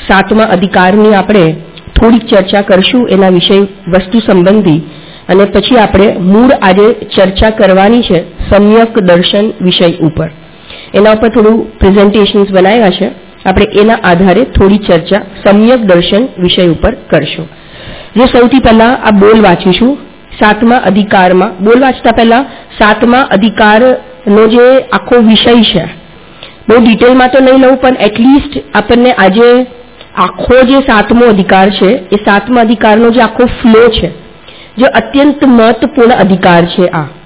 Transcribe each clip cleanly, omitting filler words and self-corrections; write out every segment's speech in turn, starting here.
સાતમા અધિકારની આપણે થોડીક ચર્ચા કરશું એના વિષય વસ્તુ સંબંધી, અને પછી આપણે મૂળ આજે ચર્ચા કરવાની છે સમ્યક દર્શન વિષય ઉપર. એના ઉપર થોડું પ્રેઝન્ટેશન્સ બનાવ્યા છે, આપણે એના આધારે થોડી ચર્ચા સમ્યક દર્શન વિષય ઉપર કરશું. જે સૌથી પહેલા આ બોલ વાંચીશું સાતમા અધિકારમાં. બોલ વાંચતા પહેલા સાતમા અધિકારનો જે આખો વિષય છે, બહુ ડિટેલમાં તો નહીં લઉં, પણ એટલીસ્ટ આપણને આજે આખો જે સાતમો અધિકાર છે એ સાતમા અધિકારનો જે આખો ફ્લો છે, જે અત્યંત મહત્વપૂર્ણ અધિકાર છે.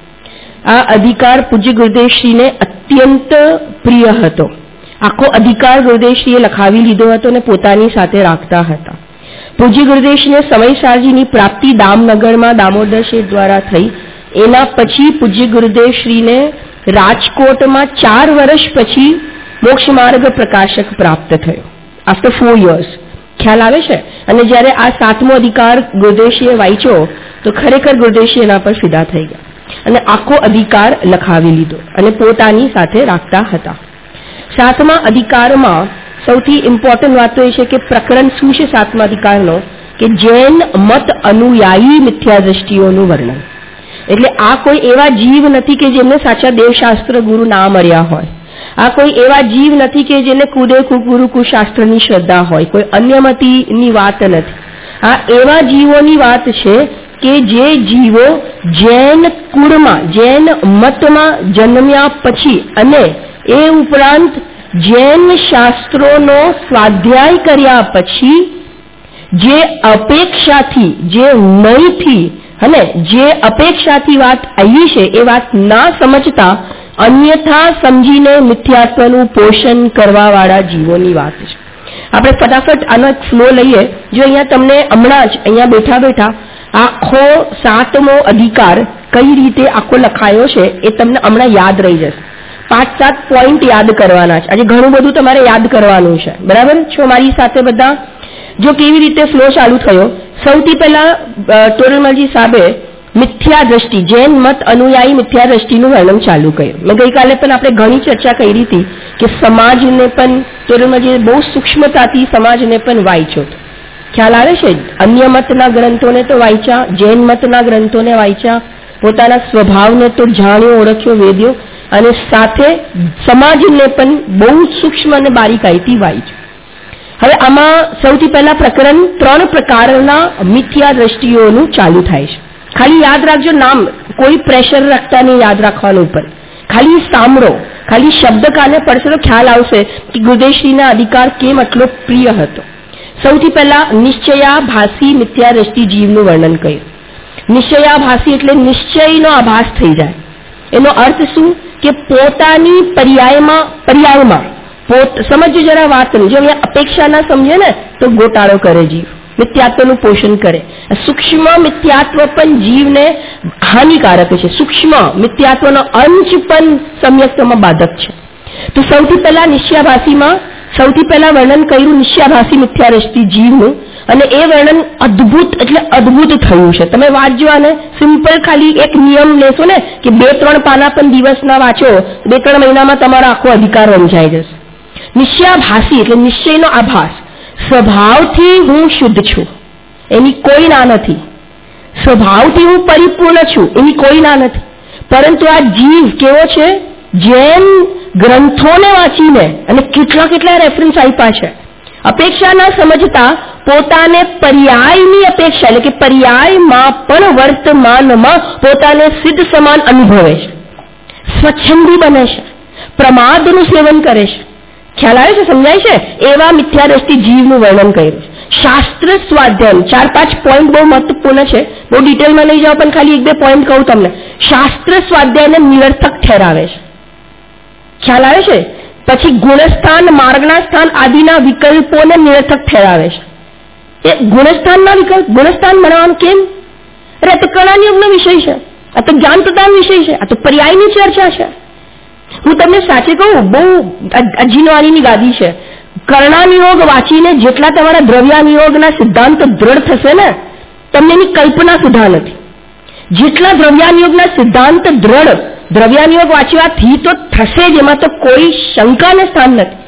આ અધિકાર પૂજ્ય ગુરુદેવશ્રીને અત્યંત પ્રિય હતો. આખો અધિકાર ગુરુદેવશ્રીએ લખાવી લીધો હતો અને પોતાની સાથે રાખતા હતા. પૂજ્ય ગુરુદેવશ્રીને સમયસારજીની પ્રાપ્તિ દામનગરમાં દામોદર શેઠ દ્વારા થઈ. એના પછી પૂજ્ય ગુરુદેવશ્રીને રાજકોટમાં 4 વર્ષ પછી મોક્ષ માર્ગ પ્રકાશક પ્રાપ્ત થયો, આફ્ટર 4 years. ખ્યાલ આવે છે? અને જ્યારે આ સાતમો અધિકાર ગુરુદેવશ્રીએ વાંચ્યો તો ખરેખર ગુરુદેવશ્રી એના પર ફિદા થઈ ગયા અને આખો અધિકાર લખાવી લીધો અને પોતાની સાથે રાખતા હતા. સાતમા અધિકારમાં સૌથી ઇમ્પોર્ટન્ટ વાત તો એ છે કે પ્રકરણ શું છે સાતમા અધિકારનો, કે જૈન મત અનુયાયી મિથ્યા દ્રષ્ટિઓનું વર્ણન. એટલે આ કોઈ એવા જીવ નથી કે જેમને સાચા દેવશાસ્ત્ર ગુરુ ના મળ્યા હોય. આ કોઈ એવા જીવ નથી કે જેને કુદે ગુરુ કુશાસ્ત્રની શ્રદ્ધા હોય, કોઈ અન્યમતીની વાત નથી. આ એવા જીવોની વાત છે કે જે જીવો જૈન કુળમાં જૈન મતમાં જન્મ્યા પછી અને એ ઉપરાંત જૈન શાસ્ત્રોનો સ્વાધ્યાય કર્યા પછી જે અપેક્ષાથી, જે નહીંથી અને જે અપેક્ષાથી વાત આવી છે એ વાત ના સમજતા અન્યથા સમજીને મિથ્યાત્વનું પોષણ કરવાવાળા જીવોની વાત છે. આપણે ફટાફટ આનો એક ફ્લો લઈએ. જો અહીંયા તમને હમણાં જ અહીંયા બેઠા બેઠા આખો સાતમો અધિકાર કઈ રીતે આખો લખાયો છે એ તમને હમણાં યાદ રહી જશે. 5-7 પોઈન્ટ યાદ કરવાના છે. આજે ઘણું બધું તમારે યાદ કરવાનું છે. બરાબર છો મારી સાથે બધા? જો કેવી રીતે ફ્લો ચાલુ થયો, સૌથી પહેલા ટોરલમાલજી સાહેબે મિથ્યા દ્રષ્ટિ, જૈન મત અનુયાયી મિથ્યા દ્રષ્ટિનું વર્ણન ચાલુ કર્યું. મેં ગઈકાલે પણ આપણે ઘણી ચર્ચા કરી હતી કે સમાજને પણ ટોરલમાલજીએ બહુ સૂક્ષ્મતાથી સમાજને પણ વાંચ્યો. ખ્યાલ આવે છે? અન્ય મતના ગ્રંથોને તો વાંચ્યા, જૈન મતના ગ્રંથોને વાંચ્યા, પોતાના સ્વભાવને તો જાણ્યો, ઓળખ્યો, વેદ્યો, અને સાથે સમાજને પણ બહુ સૂક્ષ્મ અને બારીકાઈથી વાંચ્યું. હવે આમાં સૌથી પહેલા પ્રકરણ 3 પ્રકારના મિથ્યા દ્રષ્ટિઓનું ચાલુ થાય છે. ખાલી યાદ રાખજો નામ, કોઈ પ્રેશર રાખતા નહીં યાદ રાખવાનું ઉપર. ખાલી સાંભળો, ખાલી શબ્દ કાને પડશે તો ખ્યાલ આવશે કે ગુરુદેવશ્રીના અધિકાર કેમ આટલો પ્રિય હતો. સૌથી પહેલા નિશ્ચયાભાસી મિથ્યા દ્રષ્ટિ જીવનું વર્ણન કર્યું. નિશ્ચયાભાસી એટલે નિશ્ચયનો આભાસ થઈ જાય. એનો અર્થ શું કે પોતાની પર્યાયમાં સમજો જરા વાતનું. જો અહીંયા અપેક્ષા ના સમજે ને તો ગોટાળો કરે જીવ, મિથ્યાત્વનું પોષણ કરે. સૂક્ષ્મ મિથ્યાત્વ પણ જીવને હાનિકારક છે. સૂક્ષ્મ મિથ્યાત્વનો અંશ પણ સમ્યક્તમાં બાધક છે. તો સૌથી પહેલા નિશ્ચયાભાસીમાં સૌથી પહેલા વર્ણન કર્યું નિશ્ચયાભાસી મિથ્યા દ્રષ્ટિ જીવનું, અને એ વર્ણન અદ્ભુત એટલે અદ્ભુત થયું છે. તમે વાંચજો અને સિમ્પલ ખાલી એક નિયમ લેશો ને કે 2-3 પાના પણ દિવસના વાંચો, 2-3 મહિનામાં તમારો આખો અધિકાર વંચાઈ જશે. નિશ્ચયાભાસી એટલે નિશ્ચયનો આભાસ. સ્વભાવથી હું શુદ્ધ છું, એની કોઈ ના નથી. સ્વભાવથી હું પરિપૂર્ણ છું, એની કોઈ ના નથી. પરંતુ આ જીવ કેવો છે? જૈન ગ્રંથોને વાંચીને અને કેટલા રેફરન્સ આપ્યા છે, અપેક્ષા ના સમજતા પોતાને પર્યાયની અપેક્ષા એટલે કે પર્યાયમાં પણ વર્તમાનમાં પોતાને સિદ્ધ સમાન અનુભવે છે, સ્વચ્છંદી બને છે, પ્રમાદનું સેવન કરે છે. ખ્યાલ આવે છે? સમજાય છે? એવા મિથ્યા દ્રષ્ટિ જીવનું વર્ણન કર્યું. શાસ્ત્ર સ્વાધ્યાય 4-5 પોઈન્ટ બહુ મહત્વપૂર્ણ છે, બહુ ડિટેલમાં નહીં જાઓ પણ ખાલી 1-2 પોઈન્ટ કહું તમને. શાસ્ત્ર સ્વાધ્યાયને નિરર્થક ઠેરાવે છે. ખ્યાલ આવે છે? પછી ગુણસ્થાન, માર્ગના સ્થાન આદિના વિકલ્પોને નિરર્થક ઠેરાવે છે. એ ગુણસ્થાનના વિકલ્પ, ગુણસ્થાન ભણવાનું કેમ? અરે તો કળાનિયોગનો વિષય છે, આ તો જ્ઞાન પ્રદાન વિષય છે, આ તો પર્યાયની ચર્ચા છે. હું તમને સાચે કહું, બહુ અજીનવાણીની ગાદી છે. કર્ણાનિયોગ વાંચીને જેટલા તમારા દ્રવ્યાનિયોગના સિદ્ધાંત દ્રઢ થશે ને, તમને એની કલ્પના સુધા નથી. જેટલા દ્રવ્યાનિયોગના સિદ્ધાંત દ્રઢ દ્રવ્યાનિયોગ વાંચવાથી તો થશે જ, એમાં તો કોઈ શંકાને સ્થાન નથી.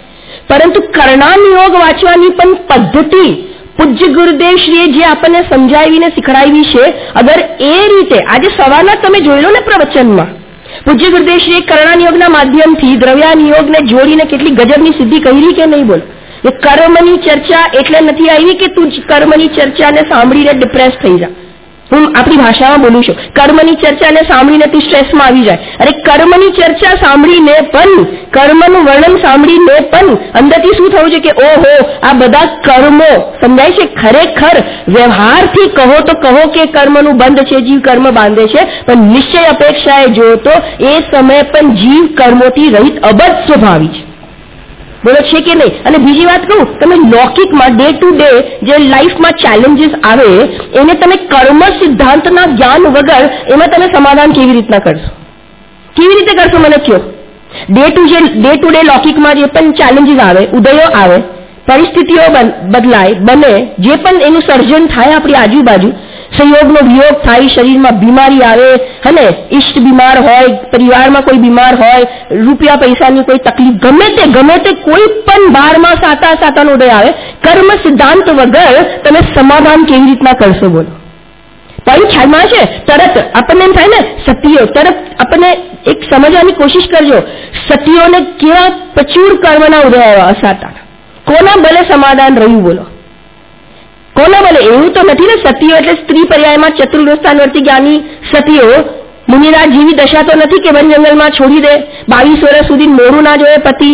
પરંતુ કર્ણાનુયોગ વાંચવાની પણ પદ્ધતિ પૂજ્ય ગુરુદેવશ્રીએ જે આપણને સમજાવીને શીખડાવી છે, અગર એ રીતે આજે સવારના તમે જોઈ લો ને પ્રવચનમાં પૂજ્ય ગુરુદેવશ્રીએ કર્ણાનુયોગના માધ્યમથી દ્રવ્યાનુયોગને જોડીને કેટલી ગજબની સિદ્ધિ કરી કે નહીં બોલો. એ કર્મની ચર્ચા એટલે નથી આવી કે તું કર્મની ચર્ચાને સાંભળીને ડિપ્રેસ થઈ જા. હું આપણી ભાષામાં બોલું છું. કર્મની ચર્ચાને સાંભળીને તું સ્ટ્રેસમાં આવી જાય. અરે કર્મની ચર્ચા સાંભળીને પણ, કર્મનું વર્ણન સાંભળીને પણ અંદરથી શું થવું છે કે ઓહો આ બધા કર્મો સમજાય છે. ખરેખર વ્યવહારથી કહો તો કહો કે કર્મનું બંધ છે, જીવ કર્મ બાંધે છે, પણ નિશ્ચય અપેક્ષાએ જો તો એ સમય પણ જીવ કર્મોથી રહિત અબદ્ધ સ્વભાવી છે. બોલો છે કે નહીં? અને બીજી વાત કહું, તમે લૌકિકમાં ડે ટુ ડે જે લાઈફમાં ચેલેન્જીસ આવે એને તમે કર્મ સિદ્ધાંતના જ્ઞાન વગર એમાં તમે સમાધાન કેવી રીતના કરશો? કેવી રીતે કરશો મને કહો. ડે ટુ ડે લૌકિકમાં જે પણ ચેલેન્જીસ આવે, ઉદયો આવે, પરિસ્થિતિઓ બદલાય, બને, જે પણ એનું સર્જન થાય આપણી આજુબાજુ, સંયોગનો વિયોગ થાય, શરીરમાં બીમારી આવે, અને ઈષ્ટ બીમાર હોય, પરિવારમાં કોઈ બીમાર હોય, રૂપિયા પૈસાની કોઈ તકલીફ, ગમે તે કોઈ પણ બારમાં સાતાનો ઉદય આવે, કર્મ સિદ્ધાંત વગર તમે સમાધાન કેવી રીતના કરશો બોલો? પણ ખ્યાલમાં છે તરત આપણને એમ થાય ને સતીઓ, તરત આપણને એક સમજવાની કોશિશ કરજો, સતીઓને કેવા પ્રચુર કર્મના ઉદય આવ્યા અસાતા. કોના બલે સમાધાન રહ્યું બોલો? કોના બલે? એવું તો નથી ને સતીઓ એટલે સ્ત્રી પર્યાયમાં ચતુર્વસ્થાનવર્તી જ્ઞાની સતીઓ મુનિરાજ જેવી દશા તો નથી કે વન જંગલમાં છોડી દે, 22 વર્ષ સુધી મોડું ના જોયે પતિ.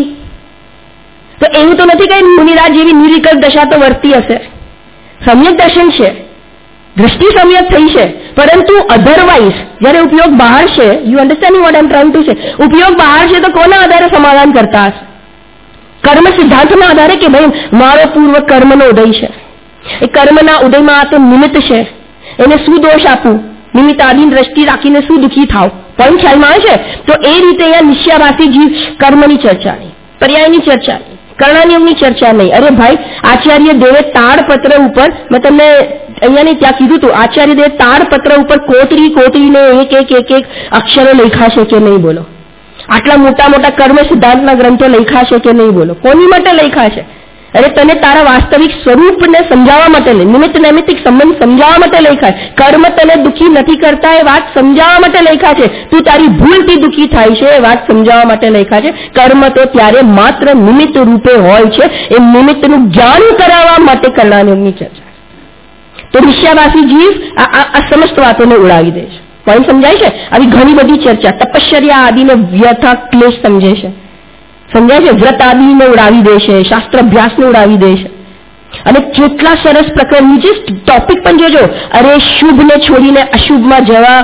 તો એવું તો નથી કે મુનિરાજ જેવી નિર્વિકલ્પ દશા તો વર્તી હશે. સમ્યક દર્શન છે, દૃષ્ટિ સમ્યક થઈ છે, પરંતુ અધરવાઇઝ જયારે ઉપયોગ બહાર છે, you understanding what I am trying to say, ઉપયોગ બહાર છે તો કોના આધારે સમાધાન કરતા હશે? કર્મ સિદ્ધાંતના આધારે કે ભાઈ મારો પૂર્વ કર્મનો ઉદય છે, એ કર્મના ઉદયમાં આ તો નિમિત્ત છે, એને શું દોષ આપું, નિમિત્તાધીન દ્રષ્ટિ રાખીને શું દુઃખી થાવ. પણ ખ્યાલમાં આવે છે તો એ રીતે અહીંયા નિશ્ચયાભાસી જીવ કર્મની ચર્ચા નહીં, પર્યાયની ચર્ચા નહીં, કર્ણાનુયોગની ચર્ચા નહીં. અરે ભાઈ આચાર્ય દેવે તાડપત્ર ઉપર, મેં તમને અહીંયા નહીં ત્યાં કીધું હતું, આચાર્ય દેવે તાડપત્ર ઉપર કોતરીને એક અક્ષરો લખ્યા છે કે નહીં બોલો? આટલા મોટા કર્મ સિદ્ધાંતના ગ્રંથો લખ્યા છે કે નહીં બોલો? કોની માટે લખ્યા છે? અરે તને તારા વાસ્તવિક સ્વરૂપને સમજાવવા માટે, નિમિત્ત નૈમિત્તિક સંબંધ સમજાવવા માટે લખ્યા છે. કર્મ તને દુઃખી નથી કરતા એ વાત સમજાવવા માટે લખ્યા છે. તું તારી ભૂલથી દુઃખી થાય છે એ વાત સમજાવવા માટે લખ્યા છે. કર્મ તો ત્યારે માત્ર નિમિત્ત રૂપે હોય છે, એ નિમિત્તનું જ્ઞાન કરાવવા માટે કર્ણાનુયોગની ચર્ચા. તો નિશ્ચયાભાસી જીવ આ સમસ્ત વાતોને ઉડાવી દે છે. પોઈન્ટ સમજાય છે? આવી ઘણી બધી ચર્ચા તપશ્ચર્યા આદિને વ્યથા ક્લેશ સમજે છે, સમજાય છે? વ્રત આદિને ઉડાવી દે છે, શાસ્ત્ર અભ્યાસને ઉડાવી દે છે. અને કેટલા સરસ પ્રકરણ, નીચે ટોપિક પણ જોજો. અરે શુભને છોડીને અશુભમાં જવા,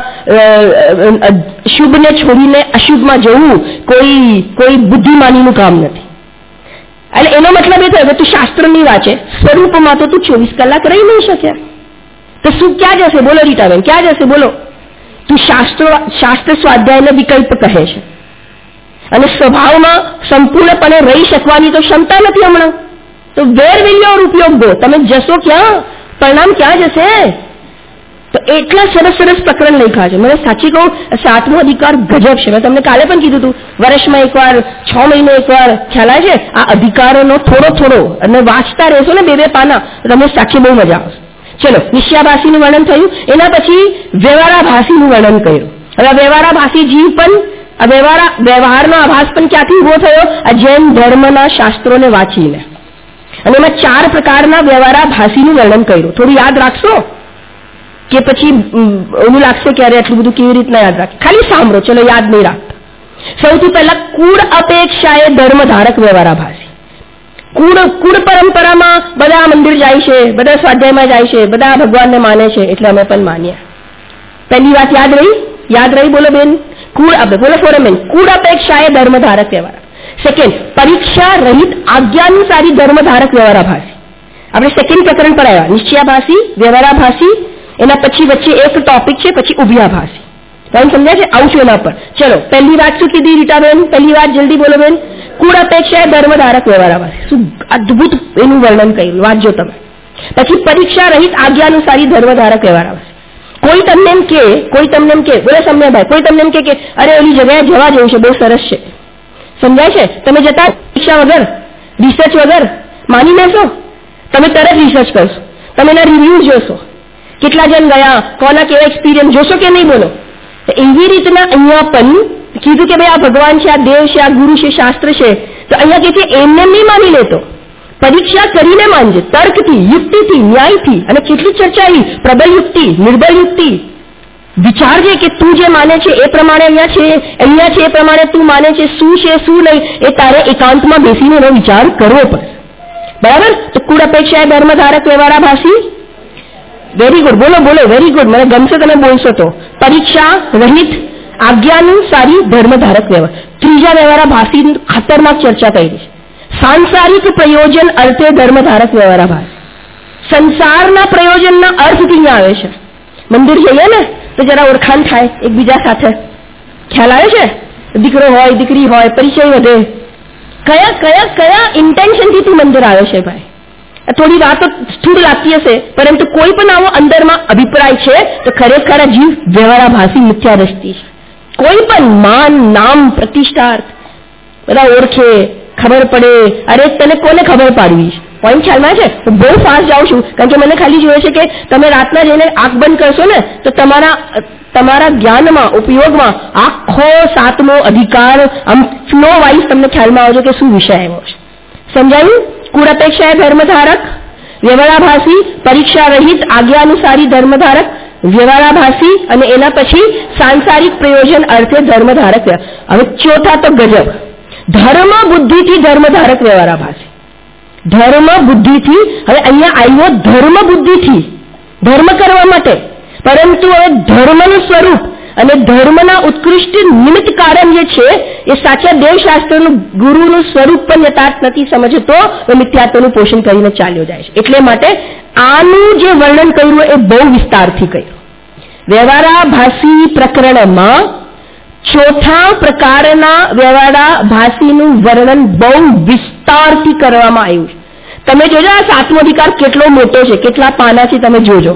શુભને છોડીને અશુભમાં જવું કોઈ બુદ્ધિમાનીનું કામ નથી. એટલે એનો મતલબ એ થયો કે તું શાસ્ત્ર નહીં વાંચે, સ્વરૂપમાં તો તું 24 કલાક રહી નહીં શકે. તો શું ક્યાં જશે બોલો રીટાબેન? ક્યાં જશે બોલો? તું શાસ્ત્ર સ્વાધ્યાયને વિકલ્પ કહે છે, અને સ્વભાવમાં સંપૂર્ણપણે રહી શકવાની તો ક્ષમતા નથી હમણાં. તો વેર વિલ યોર ઉપયોગ ગો? તમે જશો ક્યાં? પરિણામ ક્યાં જશે? તો એટલા સરસ પ્રકરણ લખ્યા છે. મને સાચી કહું, 7મો અધિકાર ગજબ છે. મેં તમને કાલે પણ કીધું હતું, વર્ષમાં એકવાર, 6 મહિને એકવાર, ખ્યાલ આવે છે? આ અધિકારોનો થોડો અને વાંચતા રહેશો ને 2 પાના, તમને સાચી બહુ મજા આવશે. ચલો, નિશ્ચયાભાસીનું વર્ણન થયું. એના પછી વ્યવહારાભાસીનું વર્ણન કર્યું. હવે વ્યવહારાભાસી જીવ પણ, આ વ્યવહારનો આભાસ પણ ક્યાંથી ઉભો થયો? આ જૈન ધર્મના શાસ્ત્રોને વાંચીને. અને એમાં 4 પ્રકારના વ્યવહારાભાસીનું વર્ણન કર્યું. થોડું યાદ રાખશો કે પછી એવું લાગશે કે અરે આટલું બધું કેવી રીતના યાદ રાખે? ખાલી સાંભળો, ચલો યાદ નહીં રાખતા. સૌથી પહેલા કુળ અપેક્ષાએ ધર્મધારક વ્યવહારાભાસી. કુળ પરંપરામાં બધા મંદિર જાય છે, બધા સ્વાધ્યાયમાં જાય છે, બધા ભગવાનને માને છે, એટલે અમે પણ માનીએ. પહેલી વાત યાદ રહી બોલો બેન? બોલો ફોરમેન. કુળ અપેક્ષાએ ધર્મધારક વ્યવહાર. સેકન્ડ, પરીક્ષા રહિત આજ્ઞાનુસારી ધર્મધારક વ્યવહારાભાસી. આપણે સેકન્ડ પ્રકરણ પર આવ્યા, નિશ્ચયાભાસી, વ્યવહારાભાસી. એના પછી વચ્ચે એક ટોપિક છે, પછી ઉભયાભાસી. તમે સમજ્યા છે? આવું છું એના પર. ચલો, પહેલી વાત શું કીધી રીટાબેન? પહેલી વાત જલ્દી બોલો બેન. કુળ અપેક્ષાએ ધર્મધારક વ્યવહારાભાસી. શું અદભુત એનું વર્ણન કર્યું, વાંચજો તમે. પછી પરીક્ષા રહિત આજ્ઞાનુસારી ધર્મધારક વ્યવહારાભાસી. કોઈ તમને એમ કે બોલે સમ્યભાઈ, કોઈ તમને એમ કે અરે ઓલી જગ્યાએ જવા જેવું છે, બહુ સરસ છે, સમજાય છે? તમે જતા પરીક્ષા વગર રિસર્ચ વગર માની લેશો? તમે તરત રિસર્ચ કરશો, તમે એના રિવ્યુ જોશો, કેટલા જણ ગયા, કોના કેવા એક્સપિરિયન્સ જોશો કે નહીં બોલો? એવી રીતના અહીંયા પણ કીધું કે ભાઈ આ ભગવાન છે, આ દેવ છે, આ ગુરુ છે, શાસ્ત્ર છે. તો અહીંયા કે છે એમને નહીં માની લેતો, પરીક્ષા કરીને માનજે, તર્કથી, યુક્તિથી, ન્યાયથી. અને કેટલી ચર્ચા આવી, પ્રબળ યુક્તિ, નિર્બળ યુક્તિ. વિચારજે કે તું જે માને છે એ પ્રમાણે અહીંયા છે એ પ્રમાણે તું માને છે, શું છે શું નહીં, એ તારે એકાંતમાં બેસીને એનો વિચાર કરવો પડે. બરાબર? તો કુળ અપેક્ષા એ ધર્મધારક વ્યવહારાભાસી. વેરી ગુડ, બોલો બોલો, વેરી ગુડ, મને ગમશે તમે બોલશો તો. પરીક્ષા રહિત આજ્ઞાનુસારી ધર્મધારક વ્યવહાર. ત્રીજા વ્યવહારાભાસી ખતરનાક ચર્ચા કરી છે. સાંસારિક પ્રયોજન અર્થે ધર્મધારક વ્યવહારાભાસ. સંસારના પ્રયોજનના અર્થથી અહીંયા આવે છે. મંદિર જઈએ ને તો જરા ઓળખાણ થાય એકબીજા સાથે, ખ્યાલ આવે છે? દીકરો હોય દીકરી હોય, પરિચય વધે. કયા કયા કયા ઇન્ટેન્શનથી તું મંદિર આવે છે ભાઈ? થોડી વાતો સ્થૂળ લાગતી હશે, પરંતુ કોઈ પણ આવો અંદરમાં અભિપ્રાય છે તો ખરેખર જીવ વ્યવહારાભાસી મિથ્યા દ્રષ્ટિ છે. કોઈ પણ માન, નામ, પ્રતિષ્ઠાર્થ બધા ઓળખે, ખબર પડે. અરે તને કોને ખબર પાડવી છે? પોઈન્ટ ખ્યાલમાં છે? હું બહુ ફાસ્ટ જાઉં છું કારણ કે મને ખાલી જોઈએ છે કે તમે રાતના જઈને આંખ બંધ કરશો ને તો તમારા જ્ઞાનમાં, ઉપયોગમાં આખો સાતમો અધિકાર આમ ફ્લો વાઇઝ તમને ખ્યાલમાં આવજો કે શું વિષય આવ્યો છે. સમજાયું? કુળ અપેક્ષા ધર્મધારક વ્યવહારાભાસી, પરીક્ષા રહિત આજ્ઞાનુસારી ધર્મધારક વ્યવહારાભાસી, અને એના પછી સાંસારિક પ્રયોજન અર્થે ધર્મધારક. હવે ચોથા તો ગજબ, ધર્મ બુદ્ધિથી ધર્મધારક વ્યવહારાભાસી. ધર્મ બુદ્ધિથી, હવે અહીંયા આવ્યો ધર્મ બુદ્ધિથી ધર્મ કરવા માટે, પરંતુ હવે ધર્મનું સ્વરૂપ અને ધર્મના ઉત્કૃષ્ટ નિમિત્ત કારણ જે છે એ સાચા દેવશાસ્ત્રનું ગુરુનું સ્વરૂપ પણ યથાર્થ નથી સમજતો, મિથ્યાત્વનું પોષણ કરીને ચાલ્યો જાય છે. એટલે માટે આનું જે વર્ણન કર્યું એ બહુ વિસ્તારથી કર્યું. વ્યવહારાભાસી પ્રકરણમાં ચોથા પ્રકારના વ્યવહારાભાસીનું વર્ણન બહુ વિસ્તારથી કરવામાં આવ્યું છે. તમે જોજો આ સાતમો અધિકાર કેટલો મોટો છે, કેટલા પાના છે તમે જોજો.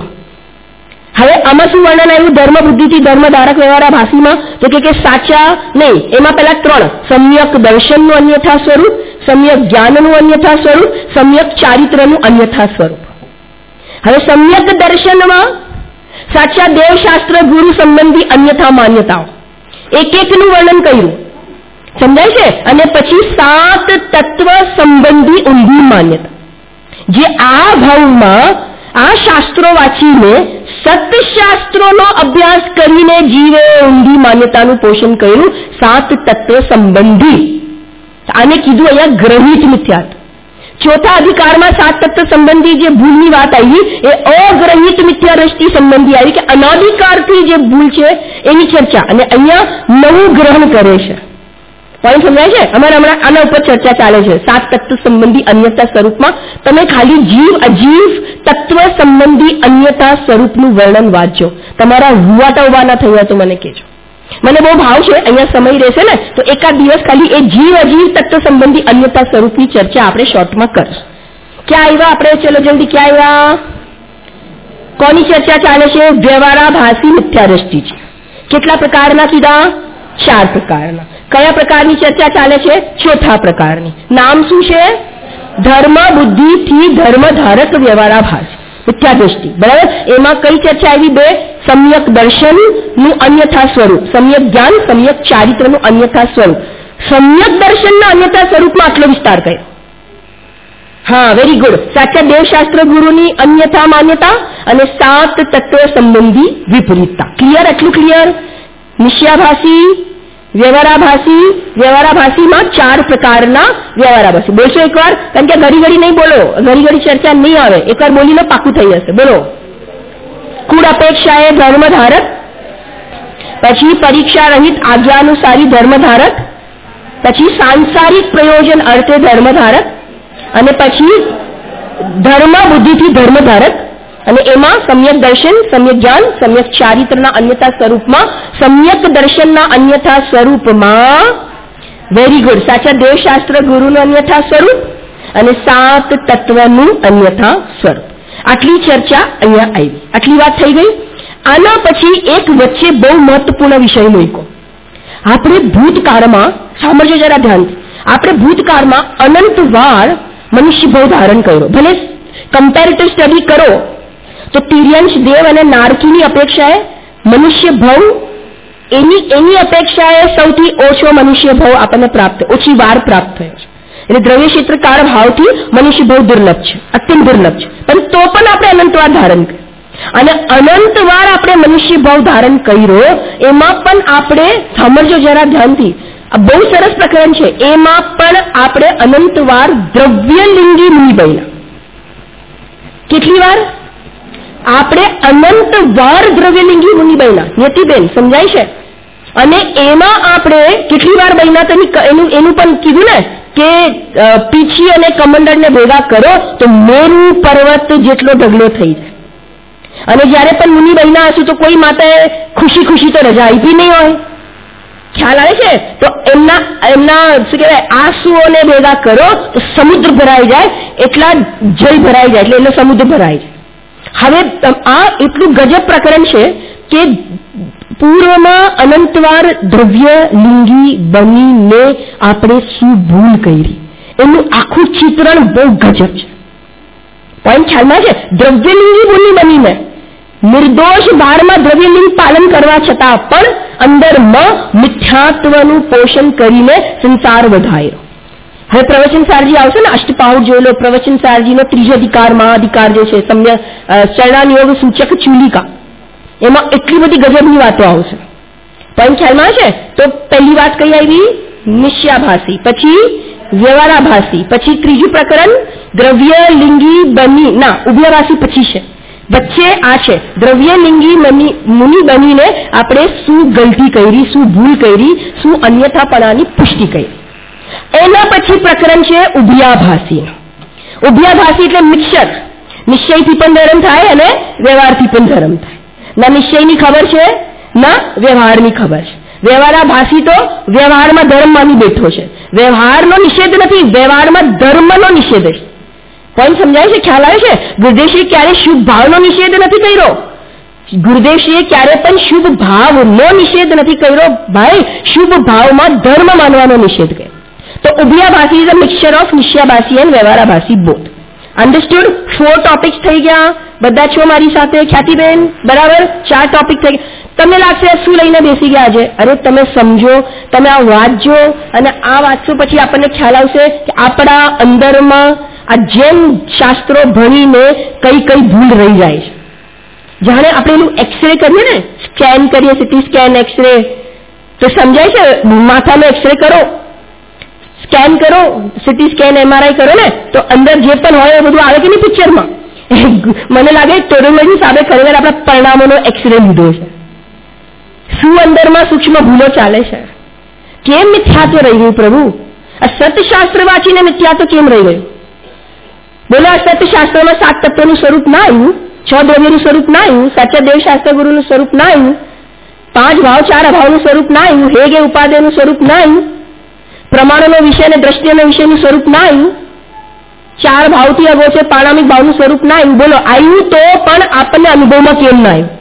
હવે આમાં શું વર્ણન આવ્યું ધર્મ બુદ્ધિથી ધર્મધારક વ્યવહારાભાસીમાં? તો કે સાચા નહીં, એમાં પેલા 3: સમ્યક દર્શનનું અન્યથા સ્વરૂપ, સમ્યક જ્ઞાનનું અન્યથા સ્વરૂપ, સમ્યક ચારિત્રનું અન્યથા સ્વરૂપ. હવે સમ્યક દર્શનમાં સાચા દેવશાસ્ત્ર ગુરુ સંબંધી અન્યથા માન્યતાઓ એકનું વર્ણન કર્યું, સમજાય છે? અને પછી 7 તત્વ સંબંધી ઊંધી માન્યતા, જે આ ભાવમાં આ શાસ્ત્રો વાંચીને સતશાસ્ત્રોનો અભ્યાસ કરીને જીવે ઊંધી માન્યતાનું પોષણ કર્યું. 7 તત્વ સંબંધી, આને કીધું અહીંયા ગ્રહિત મિથ્યાત્વ. ચોથા અધિકારમાં 7 તત્વ સંબંધી જે ભૂલની વાત આવી એ અગ્રહિત મિથ્યા દ્રષ્ટિ સંબંધી આવી, કે અનાદિકાળથી જે ભૂલ છે એની ચર્ચા, અને અહીંયા નવું ગ્રહણ કરે છે. પોઈન્ટ સમજાય છે? અમારે હમણાં આના ઉપર ચર્ચા ચાલે છે. 7 તત્વ સંબંધી અન્યતા સ્વરૂપમાં તમે ખાલી જીવ અજીવ તત્વ સંબંધી અન્યતા સ્વરૂપનું વર્ણન વાંચજો. તમારા રૂવાટા ઉભા ના થયા તો મને કહેજો. મને બહુ ભાવ છે, અહીંયા સમય રહેશે ને તો એકાદ દિવસ ખાલી એ જીવ અજીવ તત્વ સંબંધી અન્યતા સ્વરૂપની ચર્ચા આપણે શોર્ટમાં કરીશું. ક્યાં આવ્યા આપણે? ચલો જલ્દી, ક્યાં આવ્યા? કોની ચર્ચા ચાલે છે? વ્યવહારાભાસી મિથ્યા દ્રષ્ટિ છે. કેટલા પ્રકારના કીધા? 4 પ્રકારના. કયા પ્રકારની ચર્ચા ચાલે છે? ચોથા પ્રકારની. નામ શું છે? ધર્મ બુદ્ધિથી ધર્મધારક વ્યવહારાભાસી મિથ્યા દ્રષ્ટિ. બરાબર? એમાં કઈ ચર્ચા આવી? 2: સમ્યક દર્શનનું અન્યથા સ્વરૂપ, સમ્યક જ્ઞાન, સમ્યક ચારિત્રનું અન્યથા સ્વરૂપ. સમ્યક દર્શનના અન્યથા સ્વરૂપમાં આટલો વિસ્તાર કર્યો. હા, વેરી ગુડ. સાચા દેવશાસ્ત્ર ગુરુની અન્યથા માન્યતા અને 7 તત્વ સંબંધી વિપરીતતા. ક્લિયર? એટલું ક્લિયર? મિથ્યાભાસી, વ્યવહારાભાસી. વ્યવહારાભાસીમાં 4 પ્રકારના વ્યવહારાભાસી. બોલશો એકવાર? કારણ કે ઘડી ઘડી નહીં બોલો, ઘડી ઘડી ચર્ચા નહીં આવે. એકવાર બોલીને પાકું થઈ જશે. બોલો. કુળ અપેક્ષા એ ધર્મધારક, પછી પરીક્ષા રહિત આજ્ઞાનુસારી ધર્મધારક, પછી સાંસારિક પ્રયોજન અર્થે ધર્મધારક, અને પછી ધર્મ બુદ્ધિથી ધર્મધારક, અને એમાં સમ્યક દર્શન, સમ્યક જ્ઞાન, સમ્યક ચારિત્રના અન્યથા સ્વરૂપમાં, સમ્યક દર્શનના અન્યથા સ્વરૂપમાં વેરી ગુડ સાચા દેવશાસ્ત્ર ગુરુનું અન્યથા સ્વરૂપ અને 7 તત્વનું અન્યથા સ્વરૂપ. આટલી ચર્ચા અહીંયા આવી. આટલી વાત થઈ ગઈ. આના પછી એક વચ્ચે બહુ મહત્વપૂર્ણ વિષય મૂક્યો. આપણે ભૂતકાળમાં, સાંભળજો જરા ધ્યાનથી, આપણે ભૂતકાળમાં અનંત વાર મનુષ્ય ભાવ ધારણ કર્યો. ભલે કમ્પેરેટિવ સ્ટડી કરો તો તિર્યંશ દેવ અને નારકીની અપેક્ષાએ મનુષ્ય ભાવ એની અપેક્ષાએ સૌથી ઓછો મનુષ્ય ભાવ આપણને પ્રાપ્ત, ઓછી વાર પ્રાપ્ત થયો છે. એટલે દ્રવ્ય ક્ષેત્ર કાળ ભાવથી મનુષ્ય ભાવ દુર્લભ છે, અત્યંત દુર્લભ છે. પણ તો પણ આપણે અનંતવાર ધારણ કર્યો અને અનંતવાર આપણે મનુષ્ય ભાવ ધારણ કર્યો. એમાં પણ આપણે સમજો જરા ધ્યાનથી, આ બહુ સરસ પ્રકરણ છે. એમાં પણ આપણે અનંતવાર દ્રવ્યલિંગી મુનિ બન્યા. કેટલી વાર આપણે અનંતવાર દ્રવ્યલિંગી મુનિ બન્યા? યતિબેન સમજાય છે? અને એમાં આપણે કેટલી વાર બન્યા એનું પણ કીધું ને કે પીછી અને કમંડળને ભેગા કરો તો મેરુ પર્વત જેટલો ઢગલો થઈ જાય. અને જ્યારે પણ મુનિ બન્યા હશું તો કોઈ માતાએ ખુશી ખુશી તો રજા આપી નહીં હોય. ખ્યાલ આવે છે? તો એમના શું કહેવાય, આંસુઓને ભેગા કરો તો સમુદ્ર ભરાઈ જાય, એટલા જય ભરાઈ જાય, એટલે સમુદ્ર ભરાઈ જાય. હવે આ એટલું ગજબ પ્રકરણ છે કે પૂર્વમાં અનંતવાર દ્રવ્ય લિંગી બનીને આપણે શું ભૂલ કરી એનું આખું ચિત્રણ બહુ ગજબ છે. પોઈન્ટ ખ્યાલમાં છે? દ્રવ્યલિંગી મુનિ બનીને નિર્દોષ ભારમાં દ્રવ્યલિંગ પાલન કરવા છતાં પણ અંદરમાં મિથ્યાત્વનું પોષણ કરીને સંસાર વધાર્યો. હવે પ્રવચન સારજી આવશે ને, અષ્ટપાઉડ જોઈ લો. પ્રવચન સારજીનો ત્રીજો અધિકાર, મહાઅધિકાર જે છે, સમ્ય ચરણાનિયોગ સૂચક ચૂલિકા, એમાં એટલી બધી ગજબની વાતો આવશે. પણ ખ્યાલમાં છે? તો પહેલી વાત કઈ આવી? નિશ્યાભાસી, પછી વ્યવહારાભાસી, પછી ત્રીજું પ્રકરણ દ્રવ્ય લિંગી બની ના ઉભયભાસી પછી છે. વચ્ચે આ છે દ્રવ્યલિંગી મુનિ બનીને આપણે શું ગલતી કરી, શું ભૂલ કરી, શું અન્યથાપણાની પુષ્ટિ કરી. એના પછી પ્રકરણ છે ઉભયાભાસી. ઉભયાભાસી એટલે મિક્સર. નિશ્ચયથી પણ ધર્મ થાય અને વ્યવહારથી પણ ધર્મ થાય. ના નિશ્ચયની ખબર છે ના વ્યવહારની ખબર છે. વ્યવહારાભાસી તો વ્યવહારમાં ધર્મ માની બેઠો છે. વ્યવહારનો નિષેધ નથી, વ્યવહારમાં ધર્મનો નિષેધ છે. પોઈન્ટ સમજાય છે? ખ્યાલ આવે છે? ગુરુદેવશ્રીએ ક્યારે શુભ ભાવનો નિષેધ નથી કર્યો. ગુરુદેવશ્રીએ ક્યારે પણ શુભ ભાવનો નિષેધ નથી કર્યો ભાઈ, શુભ ભાવમાં ધર્મ માનવાનો નિષેધ કર્યો. તો ઉભયાભાસી ઇઝ અ મિક્સચર ઓફ નિશ્યાભાસી એન્ડ વ્યવહારાભાસી બોથ. અન્ડરસ્ટુડ? 4 ટોપિક્સ થઈ ગયા. બધા છો મારી સાથે? ખ્યાતિબેન બરાબર? 4 ટોપિક થઈ ગયા. તમને લાગશે શું લઈને બેસી ગયા આજે? અરે તમે સમજો, તમે આ વાંચજો અને આ વાંચશો પછી આપણને ખ્યાલ આવશે કે આપણા અંદરમાં આ જેમ શાસ્ત્રો ભણીને કઈ કઈ ભૂલ રહી જાય છે. જાણે આપણે એનું એક્સરે કરીએ ને, સ્કેન કરીએ, સીટી સ્કેન, એક્સરે, તો સમજાય છે? માથાનો એક્સરે કરો, સ્કેન કરો, સીટી સ્કેન, એમઆરઆઈ કરો ને, તો અંદર જે પણ હોય એ બધું આવે કે નહીં પિક્ચરમાં? મને લાગે ટોરોલોજી સાહેબે ખરેખર આપણા પરિણામોનો એક્સરે લીધો છે. શું અંદરમાં સૂક્ષ્મ ભૂલો ચાલે છે? કેમ મિથ્યાત્વ રહી ગયું પ્રભુ? આ સત્યશાસ્ત્ર વાંચીને મિથ્યાત્વ કેમ રહી ગયું? બોલો, આ સત્યશાસ્ત્રમાં 7 તત્વોનું સ્વરૂપ ના આવ્યું, 6 દ્રવ્યનું સ્વરૂપ ના આવ્યું, સાચા દેવશાસ્ત્ર ગુરુનું સ્વરૂપ ના આવ્યું, 5 ભાવ 4 અભાવનું સ્વરૂપ ના આવ્યું, હેગે ઉપાદેયનું સ્વરૂપ ના આવ્યું, પ્રમાણોનો વિષય અને દ્રષ્ટિનો વિષયનું સ્વરૂપ ના આવ્યું, 4 ભાવથી અગોચર પાણામિક ભાવનું સ્વરૂપ ના આવ્યું. બોલો, આવ્યું તો પણ આપણને અનુભવમાં કેમ ના આવ્યું?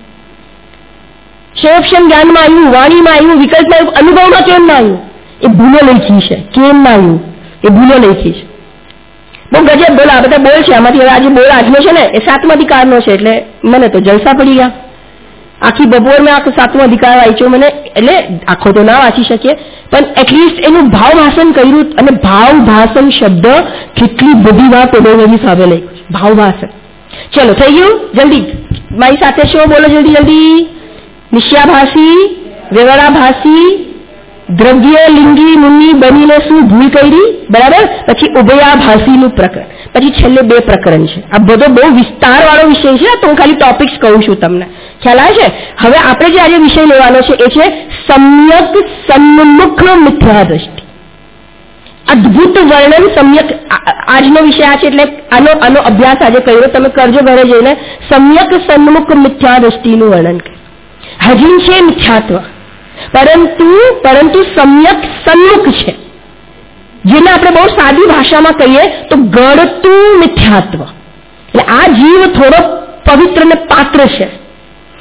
શેષમ જ્ઞાનમાં આવ્યું, વાણીમાં આવ્યું, વિકલ્પમાં આવ્યું, અનુભવમાં કેમ ના આવ્યું? એ ભૂલો લખી છે. કેમ ના આવ્યું? એ ભૂલો લખી છે. બહુ ગજબ બોલ. આ બધા બોલ છે. આમાંથી આજે બોલ આજનો છે ને એ 7મો અધિકારનો છે. એટલે મને તો જલસા પડી ગયા. આખી બપોર મેં આખો 7મો અધિકાર વાંચ્યો. મને એટલે આખો તો ના વાંચી શકીએ પણ એટલીસ્ટ એનું ભાવ ભાષણ કર્યું. અને ભાવ ભાષણ શબ્દ કેટલી બધી વાર પેડોલોજી સામે લઈ ભાવ ભાષણ. ચલો થઈ ગયું? જલ્દી મારી સાથે છો? બોલો જલ્દી જલ્દી. નિશ્યાભાસી, વ્યવહારાભાસી, દ્રવ્ય લિંગી મુનિ બનીને શું ભૂલ કરી, બરાબર? પછી ઉભયાભાસીનું પ્રકરણ, પછી છેલ્લે 2 પ્રકરણ છે. આ બધો બહુ વિસ્તારવાળો વિષય છે, તો હું ખાલી ટોપિક્સ કહું છું તમને. ખ્યાલ આવે છે? હવે આપણે જે આજે વિષય લેવાનો છે એ છે સમ્યક સન્મુખ મિથ્યા દ્રષ્ટિ. અદ્ભુત વર્ણન સમ્યક. આજનો વિષય આ છે એટલે આનો અભ્યાસ આજે કર્યો. તમે કરજો ઘરે જઈને. સમ્યક સન્મુખ મિથ્યા દ્રષ્ટિનું વર્ણન કર્યું. હજી છે મિથ્યાત્વ, પરંતુ સમ્યક સન્મુખ છે, જેને આપણે બહુ સાદી ભાષામાં કહીએ તો ગળતું મિથ્યાત્વ. એટલે આ જીવ થોડો પવિત્ર ને પાત્ર છે